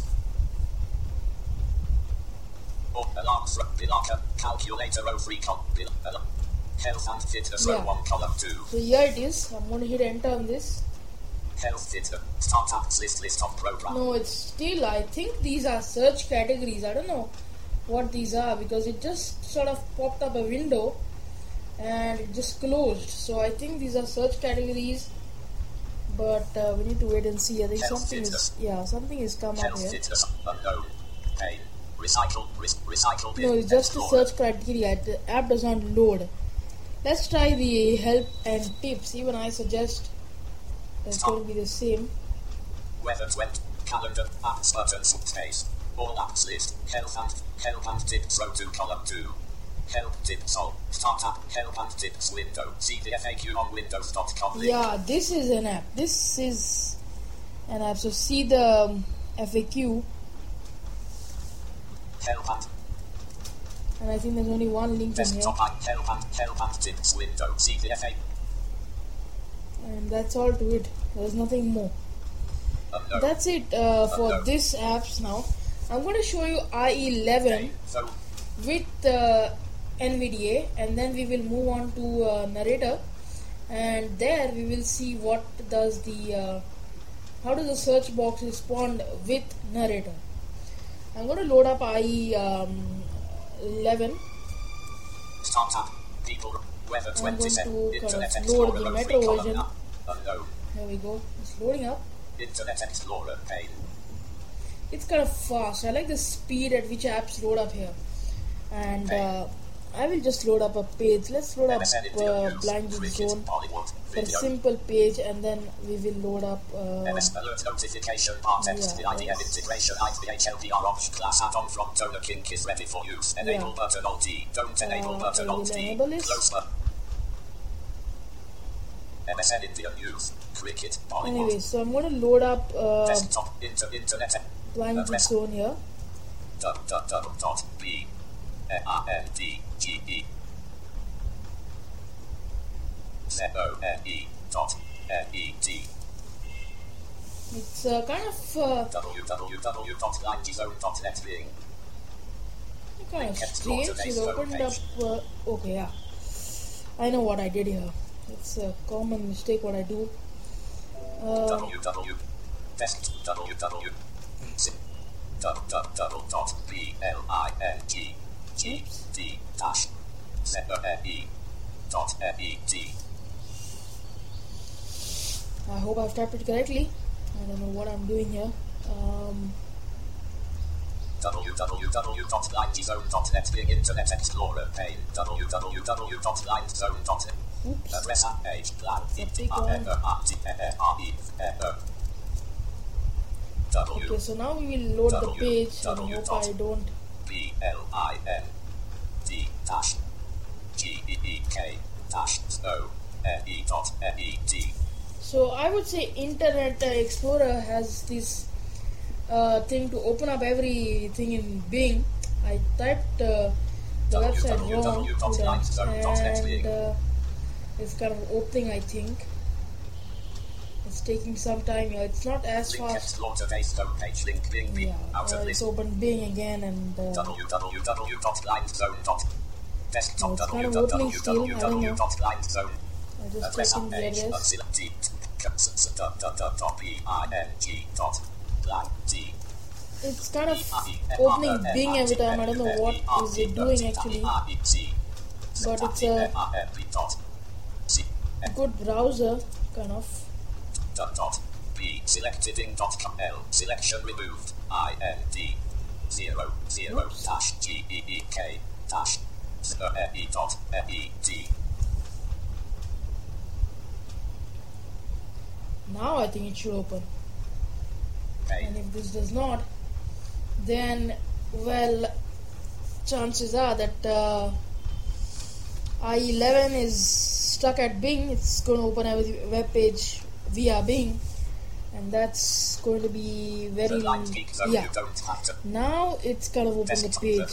Oh, alarms. Blocker. Calculator. Row three. Col. Health and fitness. Yeah. Row one. Column two. So here it is. I'm going to hit enter on this. Health fitness. Start apps list. List of programs. No, it's still, I think these are search categories. I don't know what these are, because it just sort of popped up a window and it just closed. So I think these are search categories, but uh, we need to wait and see. I think Health something fitness. is yeah something is come up Health here. fitness unknown. Pain. Recycle. Re- recycle bin. No, it's just a Explorer. search criteria. The app does not load. Let's try the help and tips. Even I suggest it's Stop. going to be the same. Weather twenty. Calendar. Apps buttons. Space. All apps list. Health and help and tips row two column two. Help tips all. Start app. Help and tips window. See the F A Q on windows dot com link. Yeah, this is an app. This is an app. So see the um, F A Q, Help and and I think there's only one link in here, desktop app. Help and help and tips window. See the F A Q. and that's all to it. There's nothing more. Unknown. That's it uh, for Unknown. this apps. Now I'm going to show you I eleven Okay, so with uh, N V D A, and then we will move on to uh, narrator, and there we will see what does the uh, how does the search box respond with narrator. I'm going to load up I eleven. start app. People. Weather I'm going twenty-seven. to kind Internet of load Explorer the row Metro three column version. up. Unknown. Here we go. It's loading up. Internet Explorer pane. It's kind of fast. I like the speed at which apps load up here. And uh, I will just load up a page. Let's load up M S N India uh, News, Blind Cricket, Zone Bollywood, for a video. simple page, and then we will load up. Uh, M S alert notification bar text. Yeah, The I D M yes. integration I P H L D R option class add-on from Toner Kink is ready for use. Enable Yeah. button Alt D. Don't enable Uh, button I will Alt D. enable this. Close button. M S N India News, Cricket, Bollywood. anyway, so I'm going to load up uh, Desktop inter internet. Blind address. Zone here. Dot dot dot dot B. R N D G E. Z O N E dot N E D. It's uh, kind of uh, www dot blindzone dot net ring. kind of Kept strange. today's It opened up. homepage. Uh, okay, yeah. I know what I did here. It's a common mistake what I do. Uh, www desk www dot dot dot dot b l i n g g d dash z o n e dot n e d. I hope I've typed it correctly. I don't know what I'm doing here. Um, www dot blindzone dot net ring Internet Explorer pane. www dot blindzone dot net. oops. Address app page plan. Something going Okay, so now we will load the page, and I hope I don't. B L I N D dash G E E K dash O N E dot N E D. So I would say Internet Explorer has this uh, thing to open up everything in Bing. I typed uh, the website wrong two times, and uh, it's kind of opening, I think. It's taking some time here. It's not as Link fast. Explorer based homepage link Bing B Yeah, out uh, of it's list. opened Bing again, and uh, www dot blindzone dot desktop Oh, it's kind of opening still, I don't know. www dot blindzone I just address checking app the page address. select D dot dot dot dot B I N G dot blind D. It's kind of opening Bing every time. I don't know what is it doing actually, but it's a good browser, kind of. Dot dot B selected in dot com L selection removed I N D zero zero Oops. dash G E E K dash N E dot N E D. Now I think it should open. And if this does not, then, well, chances are that uh, I eleven is stuck at Bing. It's going to open a web page via Bing, and that's going to be very, yeah. Now it's kind of opened the page,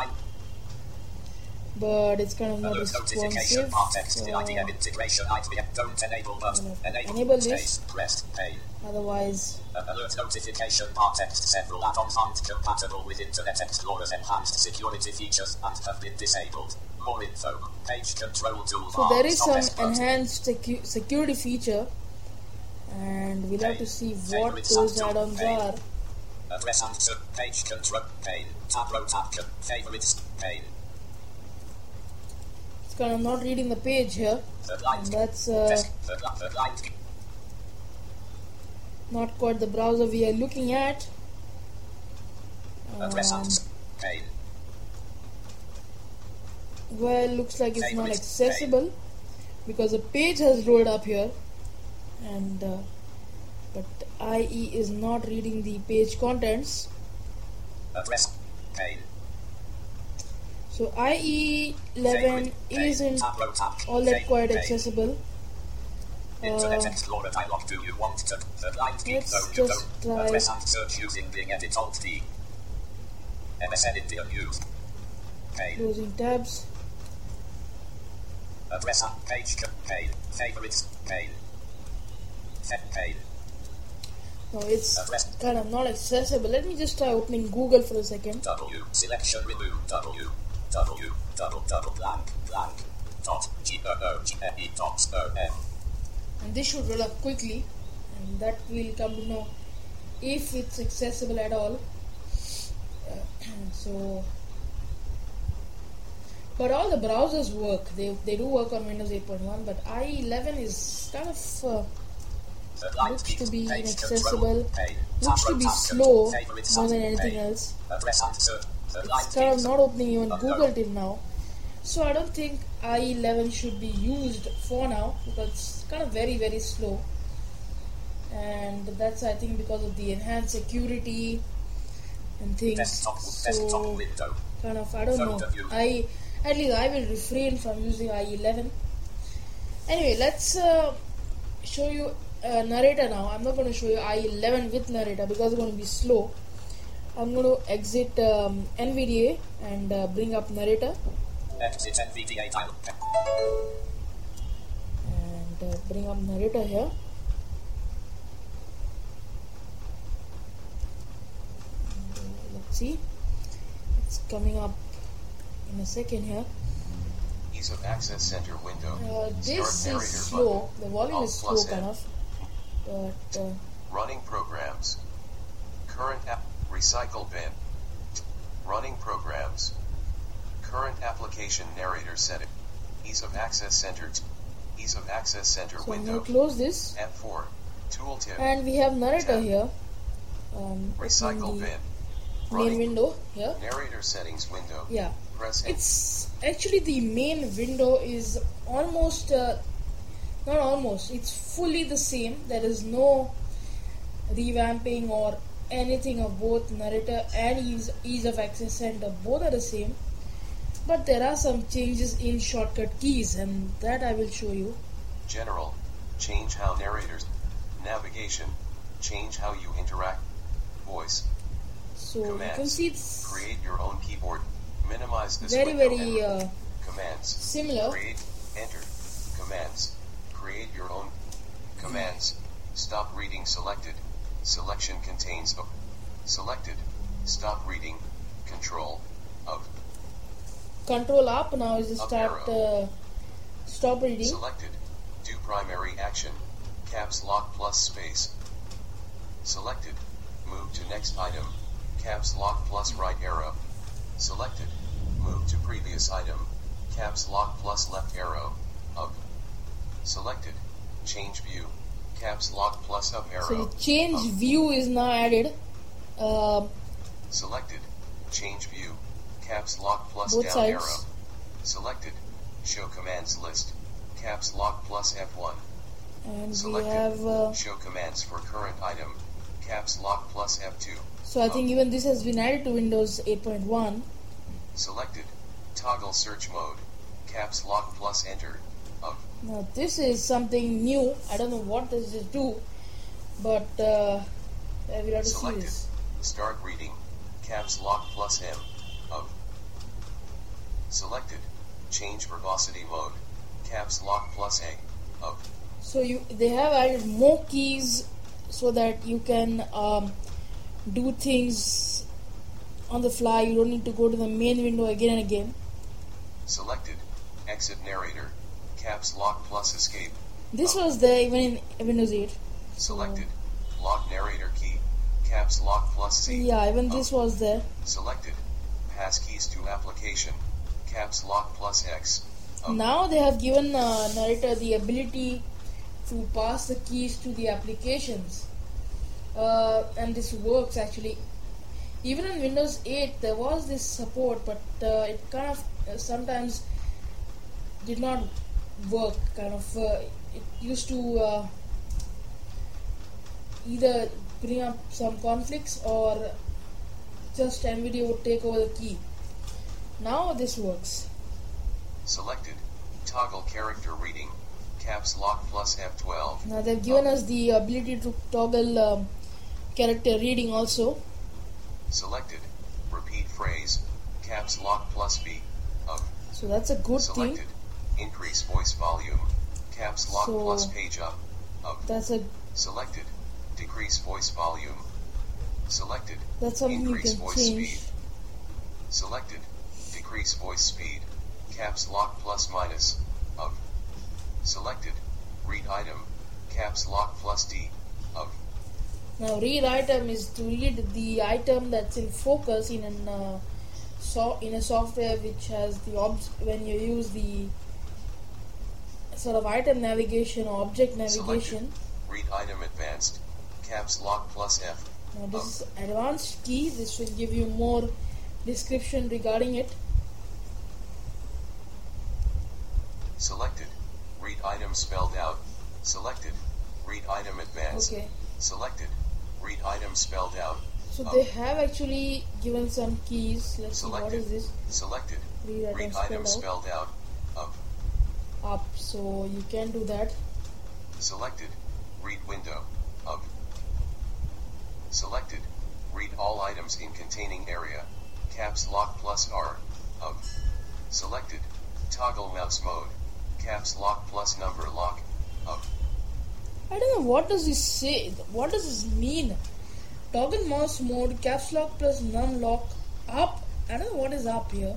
but it's kind of not responsive. Uh, enable this. Otherwise, Alert notification bar text. Several add-ons aren't compatible with Internet Explorer's enhanced security features and have been disabled. More info. Page control toolbar. so there is Stop some S button. enhanced secu- security feature, and we'll have to see what those add-ons are. Address and sub page control pane. Tab row tab con- favorites pane. It's kind of not reading the page here, Third line. and that's uh, Desk. Third line. Third line. not quite the browser we are looking at. Address Um, and pane. well, looks like it's not Favorite accessible because a page has rolled up here, and uh, but I E is not reading the page contents. Address pane. So I E eleven Favorite pane. isn't Tab, row, tab. all that Pane, quite pane. accessible. Internet Uh, Explorer dialog. Do you want to? The line key. let's No, you just don't. try- Address and search using Bing Edit Alt D. M S N India News. Pane. Closing tabs. Address and page. co- Pane. Favorites. Pane. Fe- Pane. No, it's Address. kind of not accessible. Let me just try opening Google for a second. W. Selection remove. W. W. Double double blank blank. Dot. G O O G N E dot O M. And this should roll up quickly, and that we'll come to know if it's accessible at all. Uh, so, but all the browsers work. They they do work on Windows eight point one, but I E eleven is kind of uh, The line looks key. to be Page inaccessible. control. Pane. Looks Tab, to row, be tab, slow favorites more and than anything pane. else. Address and search. The line It's kind of key. not opening even Unknown. Google till now. So I don't think I E eleven should be used for now because it's kind of very very slow. And that's I think because of the enhanced security and things. Desktop. Desktop So window. kind of I don't know. Folder view. I at least I will refrain from using I E eleven. Anyway, let's uh, show you uh, narrator now. I'm not going to show you I E eleven with narrator because it's going to be slow. I'm going to exit um, N V D A and uh, bring up narrator Exit N V D A dialog. and uh, bring up narrator here. And, uh, let's see, it's coming up in a second here. Ease of Access Center window. Uh, this Start narrator is slow. button. The volume Alt is slow plus kind N. of, but uh, Running programs. Current app. Recycle bin. Running programs. Current application narrator setting. Ease of Access Center. t- Ease of Access Center so I'm window. going to close this. F four. Tooltip. And we have narrator Tab. here. Um, Recycle opening the bin. main Running. window here. Narrator settings window. Yeah, Press Enter. it's actually the main window is almost uh, not almost. It's fully the same. There is no revamping or anything of both narrator and ease, ease of access center. Both are the same, but there are some changes in shortcut keys, and that I will show you. General. Change how narrators. Navigation. Change how you interact. Voice. So you can Commands. see it's Create your own keyboard. Minimize this very window very and uh, commands. similar. Create. Enter. Commands. Create your own. Commands. Stop reading selected. Selection contains of. Selected. Stop reading. Control. Of. Control up now is to Up start uh, stop reading. Selected. Do primary action. Caps lock plus space. Selected. Move to next item. Caps lock plus right arrow. Selected. Move to previous item. Caps lock plus left arrow. Up. Selected. Change view. Caps lock plus up arrow. So the change Up. view is now added. Um Selected. Change view. Caps lock plus Both down sides. arrow. Selected. Show commands list. Caps lock plus F one. and we Selected. have. Uh, Show commands for current item. Caps lock plus F two. so I think even this has been added to Windows eight point one. Selected. Toggle search mode. Caps lock plus enter. Of. Now this is something new. I don't know what does this do, but uh, I will have to see Selected. this. Start reading. Caps lock plus M. Of. Selected. Change verbosity mode. Caps lock plus A. Of. So you they have added more keys so that you can um, do things on the fly. You don't need to go to the main window again and again. Selected. Exit narrator. Caps lock plus escape. This was there even in Windows eight. Selected. Lock narrator key. Caps lock plus C. Yeah, even this Of. was there. Selected. Passkeys to application. Caps lock plus X. Of. Now they have given uh, narrator the ability to pass the keys to the applications. uh, and this works actually. Even in Windows eight there was this support, but uh, it kind of uh, sometimes did not work. Kind of, uh, it used to uh, either bring up some conflicts or just NVIDIA would take over the key. Now this works. Selected. Toggle character reading. Caps lock plus F twelve. Now they've given us the ability to toggle um, character reading also. Selected. Repeat phrase. Caps lock plus V. Of. So that's a good Selected. thing. Increase voice volume. Caps lock So- plus page up. Of. That's a Selected. Decrease voice volume. Selected. that's something you Increase can voice change. speed. Selected. Decrease voice speed. Caps lock plus minus. Of. Selected. Read item. Caps lock plus D. Of. Now read item is to read the item that's in focus in an uh, so in a software which has the obj when you use the sort of item navigation or object navigation. Read item advanced. Caps lock plus F. Now this is advanced key. This will give you more description regarding it. Selected. Read item spelled out. Selected. Read item advanced. Okay. Selected. Read item spelled out. So Up. they have actually given some keys. Let's see what Selected. is this. Selected. Read item Read item spelled out. spelled out. Up. Up. So you can do that. Selected. Read window. Up. Selected. Read all items in containing area. Caps lock plus R. Up. Selected. Toggle mouse mode. Caps lock plus number lock. Up. I don't know what does this say. What does this mean? Toggle mouse mode, caps lock plus num lock, up. I don't know what is up here.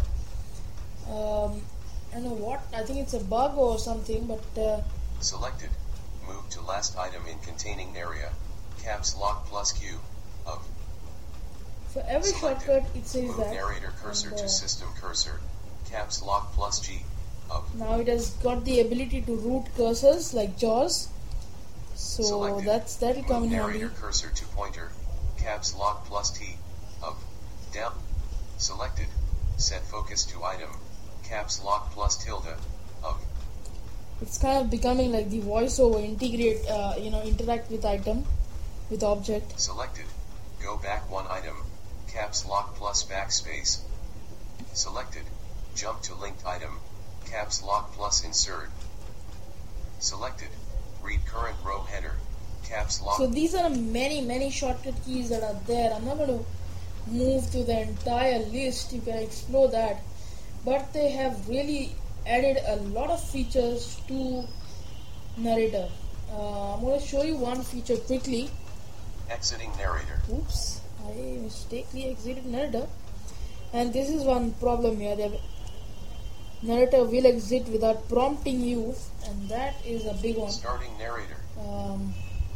Um, I don't know what. I think it's a bug or something. But uh, Selected. Move to last item in containing area. Caps lock plus Q. Up. for every Selected. shortcut it says Move that. narrator cursor And, to uh, system cursor. Caps lock plus G. Up. Now it has got the ability to root cursors like JAWS. So Selected. that's that'll come Move in narrator handy. cursor to pointer. Caps lock plus T. Up. Down. Selected. Set focus to item. Caps lock plus tilde. Up. It's kind of becoming like the voiceover integrate, uh, you know, interact with item, with object. Selected. Go back one item. Caps lock plus backspace. Selected. Jump to linked item. Caps lock plus insert. Selected. Read current row header. Caps lock. So these are many, many shortcut keys that are there. I'm not going to move to the entire list. You can explore that. But they have really added a lot of features to Narrator. Uh, I'm going to show you one feature quickly. Exiting narrator. Oops, I mistakenly exited Narrator. And this is one problem here. The Narrator will exit without prompting you, and that is a big one. Starting narrator. Um,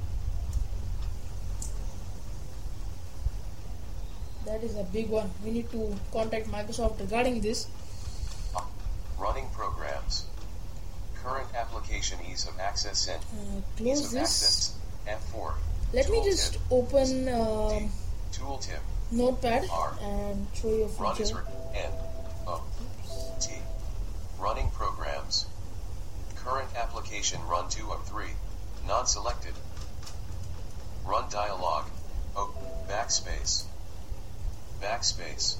that is a big one. We need to contact Microsoft regarding this. Running programs. Current application ease of access sent. Uh, Ease close of this. access F four. Let me Tooltip. just open um, Tooltip. Notepad R. and show you a Run is feature. re- N O T. Running programs. Current application run two of three. Not selected. Run dialog. O. Backspace. Backspace.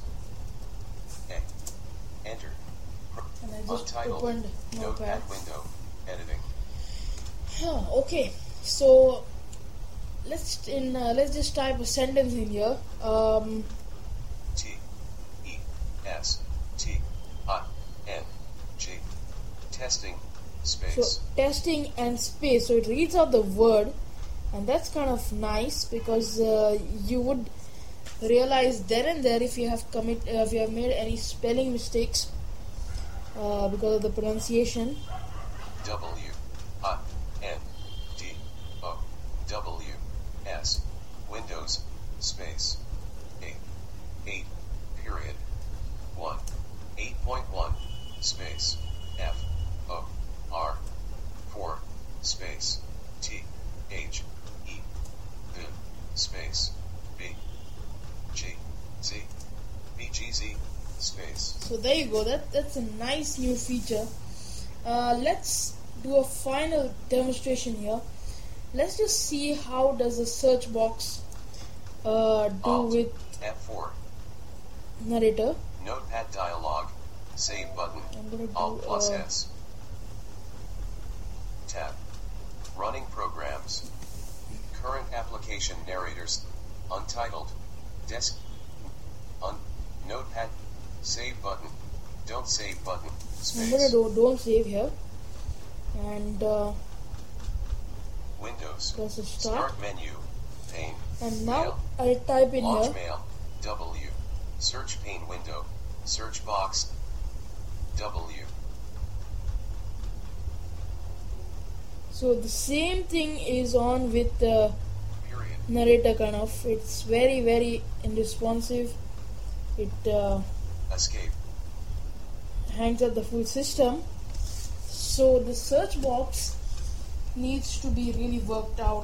A. Enter. Pro- And I just Untitled. opened Notepad. Notepad window. Editing. Huh, okay, so let's in uh, let's just type a sentence in here. Um, T. E. S. T. I. N. G. Testing. so Space. testing and space. So it reads out the word, and that's kind of nice because uh, you would realize there and there if you have commit uh, if you have made any spelling mistakes uh, because of the pronunciation. W. I. N. D. O. W. S. Windows. Space. eight. eight. Period. one. eight point one. Space. F. O. R. four. Space. T. H. E. V. Space. B G Z space. So there you go. That that's a nice new feature. Uh, let's do a final demonstration here. Let's just see how does the search box uh, do Alt, with F four. narrator. Notepad dialog. Save button. I'm gonna do, Alt plus uh, S. Tab. Running programs. Current application narrators. Untitled. Desk. Un. Notepad. Save button. Don't save button. I'm gonna Space. do don't save here, and uh, Windows. press the start. Start menu. Pane. And now Mail. I type in Launch here. mail. W. Search pane window. Search box. W. So the same thing is on with the Period. narrator kind of. It's very very unresponsive. It uh, Escape. hangs up the full system. So the search box needs to be really worked out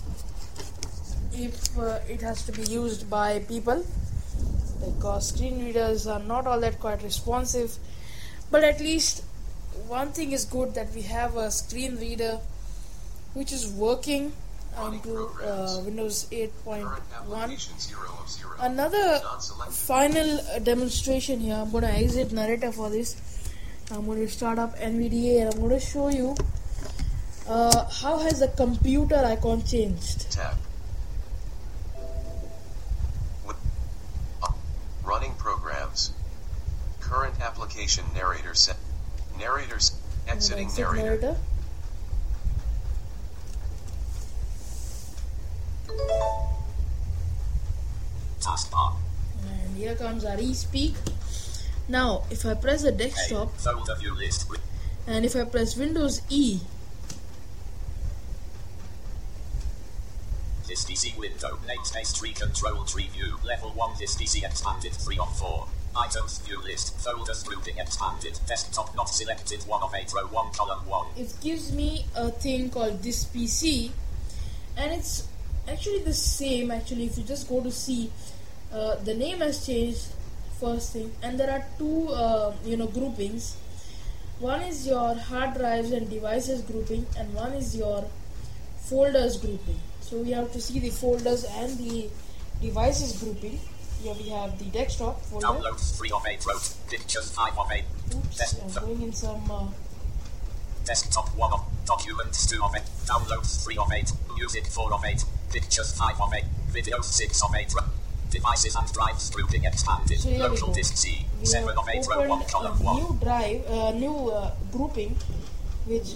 if uh, it has to be used by people, because screen readers are not all that quite responsive. But at least one thing is good, that we have a screen reader which is working onto uh, Windows eight point Current one. application zero of zero. Another Non-selected. final uh, demonstration here. I'm going to exit narrator for this. I'm going to start up N V D A and I'm going to show you uh, how has the computer icon changed. Tab. Wi- uh, Running programs. Current application narrator set. Narrators. I'm Exiting gonna exit narrator. narrator. Taskbar. And here comes our e-speak. Now if I press the desktop A. Folder view list. Re- and if I press Windows E, This D C window. Namespace tree control tree view. Level one. This D C expanded. three of four. Items view list. Folders grouping expanded. Desktop not selected. one of eight. Row one. Column one. it gives me a thing called this P C, and it's actually the same. Actually, if you just go to see, uh, the name has changed, first thing, and there are two uh, you know groupings. One is your hard drives and devices grouping, and one is your folders grouping. So we have to see the folders and the devices grouping. Here we have the desktop folder. Downloads. three of eight. Row. Pictures. five of eight. Oops, Des- I'm going in some uh, Desktop one of. Documents two of eight. Downloads three of eight. Music four of eight. Pictures five of eight. Videos six of eight. Row. Devices and drives grouping expanded. So here we Local go. disk C. we seven have of eight. Row one. opened Column a one. new drive, uh, new uh, grouping, which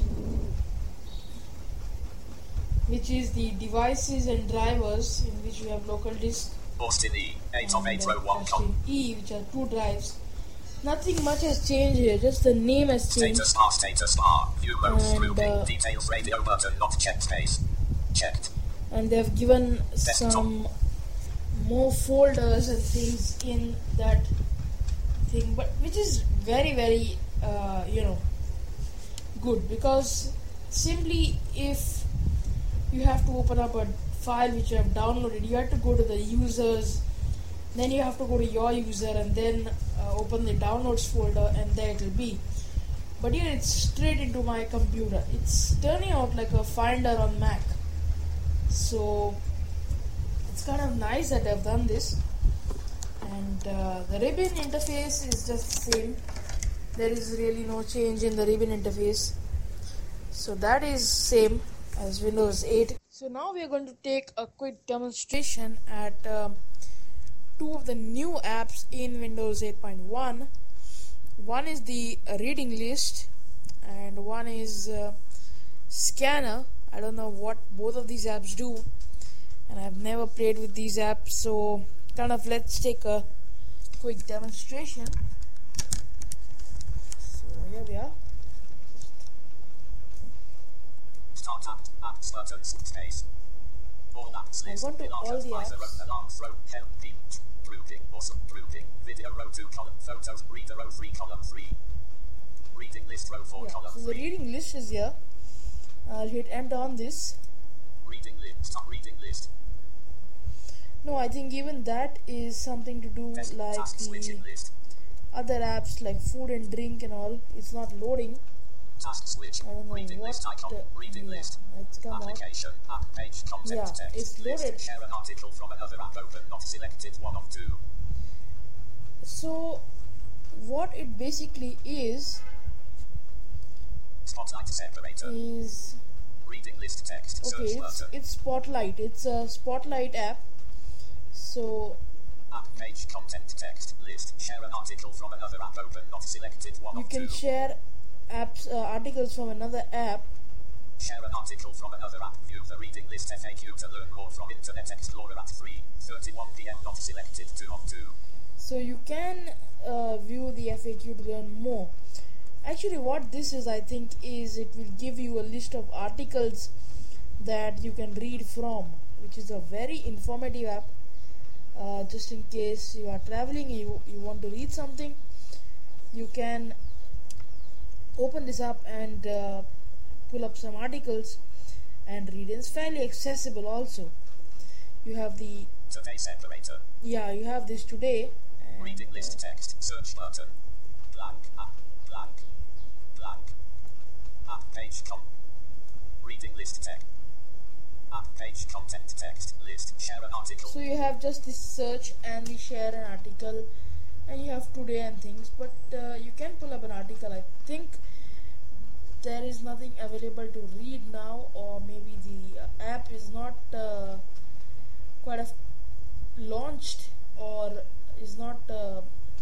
which is the devices and drivers, in which we have local disk Austin E. eight of and eight. uh, Row one. Column. Austin E, which are two drives. Nothing much has changed here, just the name has changed. Status bar. Status bar. View modes And, grouping. uh, Details radio button not checked space. Checked. And they've given Desktop. some more folders and things in that thing, but which is very very uh, you know good, because simply if you have to open up a file which you have downloaded, you have to go to the users, then you have to go to your user and then uh, open the downloads folder, and there it will be. But here it's straight into my computer. It's turning out like a Finder on Mac. So it's kind of nice that I've done this. And uh, the ribbon interface is just the same. There is really no change in the ribbon interface. So that is same as Windows eight. So now we are going to take a quick demonstration at um, two of the new apps in Windows eight point one. One is the reading list and one is uh, Scanner. I don't know what both of these apps do, and I've never played with these apps, so kind of let's take a quick demonstration. So here we are. Start app. Apps button. Space. All apps I list. want to Large all the advisor, apps. alarm throw. Help. Deep. Grouping. Awesome. Grouping. Video row two. Column. Photos. Reader row three. Column three. Reading list row four. Yeah, Column so the three. reading list is here. I'll hit enter on this. Reading list. Stop reading list. No, I think even that is something to do Best like task the switching list. other apps like food and drink and all. It's not loading. Task switch. I don't know Reading what. list icon. Uh, Reading yeah, list. it's come out. Application. App page. Content Yeah, text. it's loaded. List. Share an article from another app. Open. Not selected. One of two. So, what it basically is Spotlight separator. is Reading list text. okay. Search It's button. it's Spotlight. It's a Spotlight app. So App page. Content text. List. Share an article from another app. Open. Not selected. One you of can two. share apps, uh, articles from another app. Share an article from another app. View the reading list F A Q to learn more from Internet Explorer at three thirty-one p m. Not selected. Two of two. So you can uh, view the F A Q to learn more. Actually, what this is, I think, is it will give you a list of articles that you can read from, which is a very informative app. Uh, just in case you are traveling, you you want to read something, you can open this up and uh, pull up some articles and read. It's fairly accessible. Also, you have the Today separator. yeah, you have this today. And, Reading list text. Search button. Blank. App. Blank. Blank. App page com. Reading list text. App page content text. List. Share an article. So you have just this search and we share an article, and you have today and things. But uh, you can pull up an article. I think there is nothing available to read now, or maybe the uh, app is not uh, quite a launched or is not uh,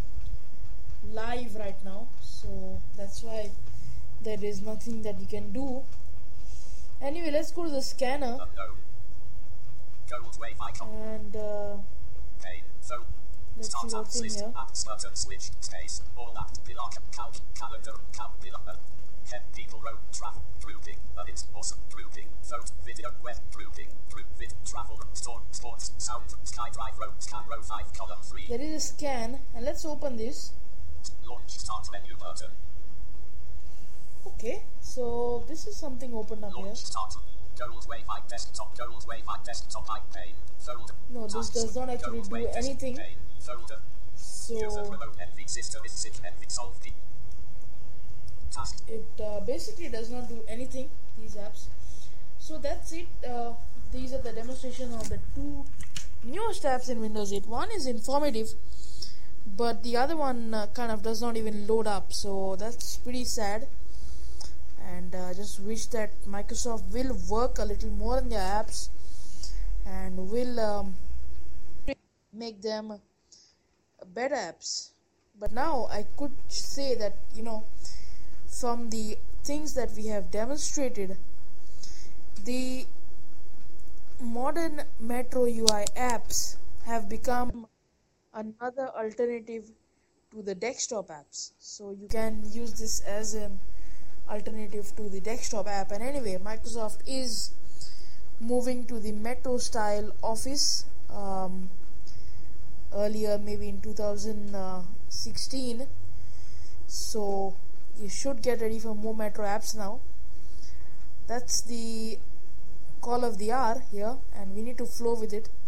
live right now. So that's why there is nothing that you can do. Anyway, let's go to the scanner Unknown. Gold wave icon. and uh, Pane. Phone. let's Start see what's apps in list. here. Apps button. Switch. Space. All apps. Below. Cal. Calendar. Cal. Below. Ten people wrote. Travel. Grouping. But it's awesome. Grouping. Photo. Video. Web. Grouping. Group. Vid. Travel. Store. Sports. Sound. SkyDrive. Row. Scan. Row five. Column three. There is a scan, and let's open this. Launch. Start menu button. Okay, so this is something opened up here. Launch. Start. Gold wave my desktop. Gold wave my desktop. My pane. Folder. No, this Tasks. does not actually Gold do wave desk- anything. Pane. Folder. User So remote envy system is sit envy solve the task. it uh, basically does not do anything, these apps. So that's it. Uh, these are the demonstration of the two newest apps in Windows eight. One is informative, but the other one uh, kind of does not even load up. So that's pretty sad. And I uh, just wish that Microsoft will work a little more on their apps and will um, make them better apps. But now I could say that, you know, from the things that we have demonstrated, the modern Metro U I apps have become another alternative to the desktop apps. So you can use this as an alternative to the desktop app. And anyway, Microsoft is moving to the Metro style Office um, earlier, maybe in two thousand sixteen. So you should get ready for more Metro apps now. That's the call of the hour here, and we need to flow with it.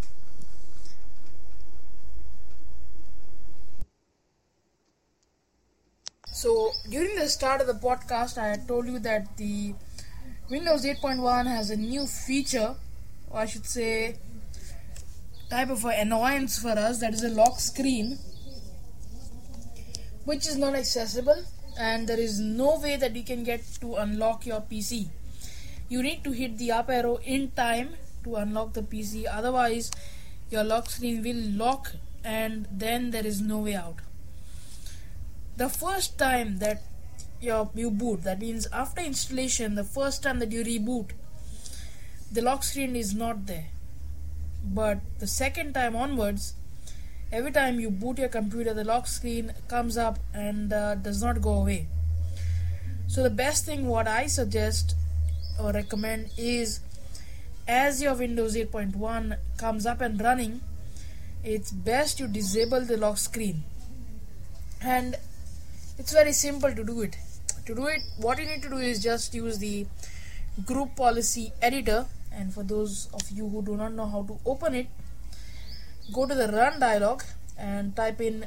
So during the start of the podcast, I had told you that the Windows eight point one has a new feature, or I should say type of an annoyance for us, that is a lock screen, which is not accessible, and there is no way that you can get to unlock your P C. You need to hit the up arrow in time to unlock the P C, otherwise your lock screen will lock and then there is no way out. The first time that you, you boot, that means after installation, the first time that you reboot, the lock screen is not there. But the second time onwards, every time you boot your computer, the lock screen comes up and uh, does not go away. So the best thing what I suggest or recommend is, as your Windows eight point one comes up and running, it's best you disable the lock screen. And it's very simple to do it. To do it, what you need to do is just use the group policy editor, and for those of you who do not know how to open it, go to the run dialog and type in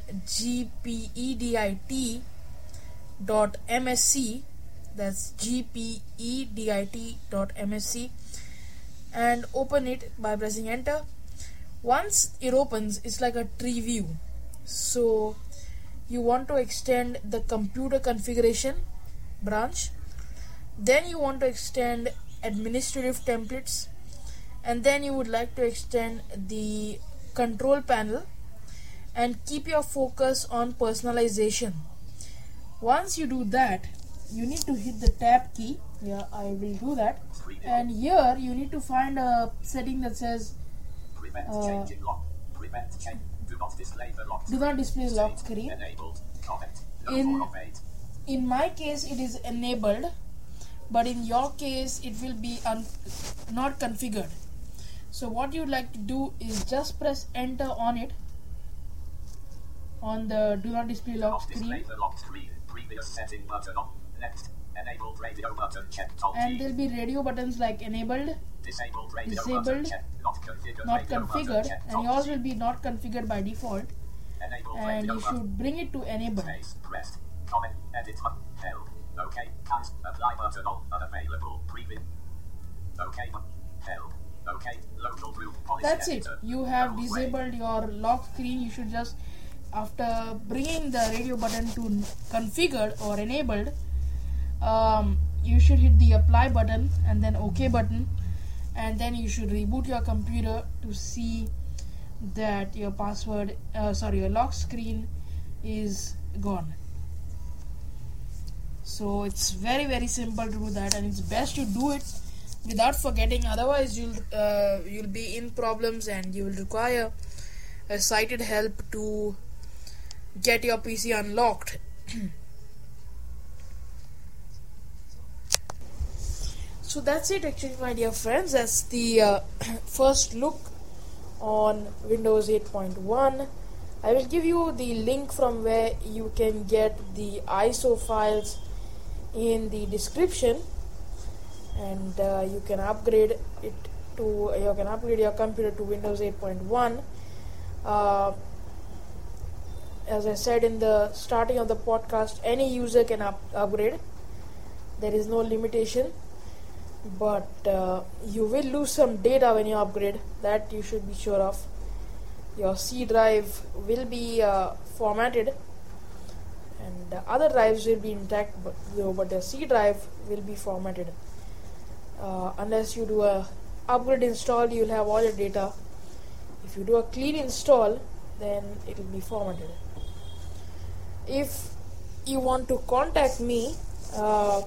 gpedit dot msc. That's gpedit dot msc, and open it by pressing enter. Once it opens, it's like a tree view. So you want to extend the computer configuration branch, then you want to extend administrative templates, and then you would like to extend the control panel and keep your focus on personalization. Once you do that, you need to hit the tab key. Yeah, I will do that. And here you need to find a setting that says uh, do not display the lock do not display lock screen. Enabled. Comment. No In, more of eight. in my case it is enabled, but in your case it will be un not configured. So what you would like to do is just press enter on it, on the do not display lock Display screen, the lock screen. Previous setting button on. Next. Enabled radio button checked. Alt and T. there'll be radio buttons like enabled, Disabled radio disabled, button checked. Not configured. not radio button configured, checked. and Alt yours T. will be not configured by default, Enabled and radio you button. should bring it to enable. Space pressed. Comment. Edit. button, Held. OK. Can't. Apply button on. Unavailable. Preview. OK. Held. OK. Local group policy. That's it. editor. You have No way. disabled your lock screen. You should just, after bringing the radio button to configured or enabled, um, you should hit the apply button and then OK button, and then you should reboot your computer to see that your password, uh, sorry, your lock screen is gone. So it's very very simple to do that, and it's best to do it without forgetting. Otherwise, you'll uh, you'll be in problems and you will require a sighted help to get your P C unlocked. So that's it actually, my dear friends. That's the uh, first look on Windows eight point one. I will give you the link from where you can get the I S O files in the description, and uh, you can upgrade it to you can upgrade your computer to Windows eight point one. Uh, as I said in the starting of the podcast, any user can up upgrade. There is no limitation, but uh, you will lose some data when you upgrade. That you should be sure of. Your C drive will be uh, formatted, and uh, other drives will be intact, but, but the C drive will be formatted. Uh, unless you do a upgrade install, you will have all your data. If you do a clean install, then it will be formatted. If you want to contact me, uh,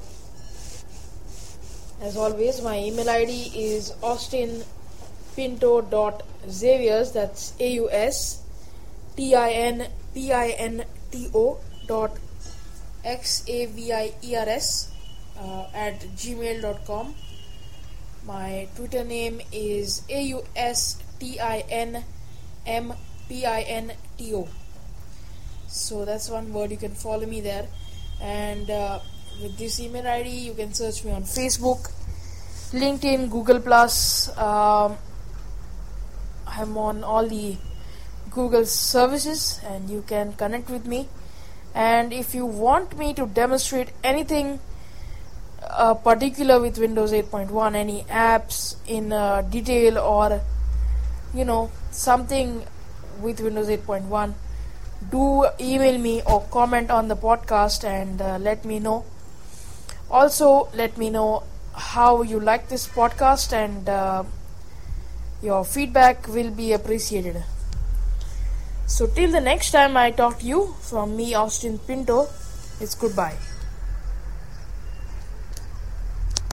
as always, my email I D is austin pinto dot xaviers, that's A U S T I N P I N T O dot X A V I E R S uh, at gmail dot com. My Twitter name is A U S T I N M P I N T O. So that's one word. You can follow me there, and uh, with this email I D you can search me on Facebook, LinkedIn, Google Plus. um, I'm on all the Google services, and you can connect with me. And if you want me to demonstrate anything uh, particular with Windows eight point one, any apps in uh, detail, or you know something with Windows eight point one, do email me or comment on the podcast and uh, let me know. Also, let me know how you like this podcast, and uh, your feedback will be appreciated. So till the next time I talk to you, from me, Austin Pinto, it's goodbye.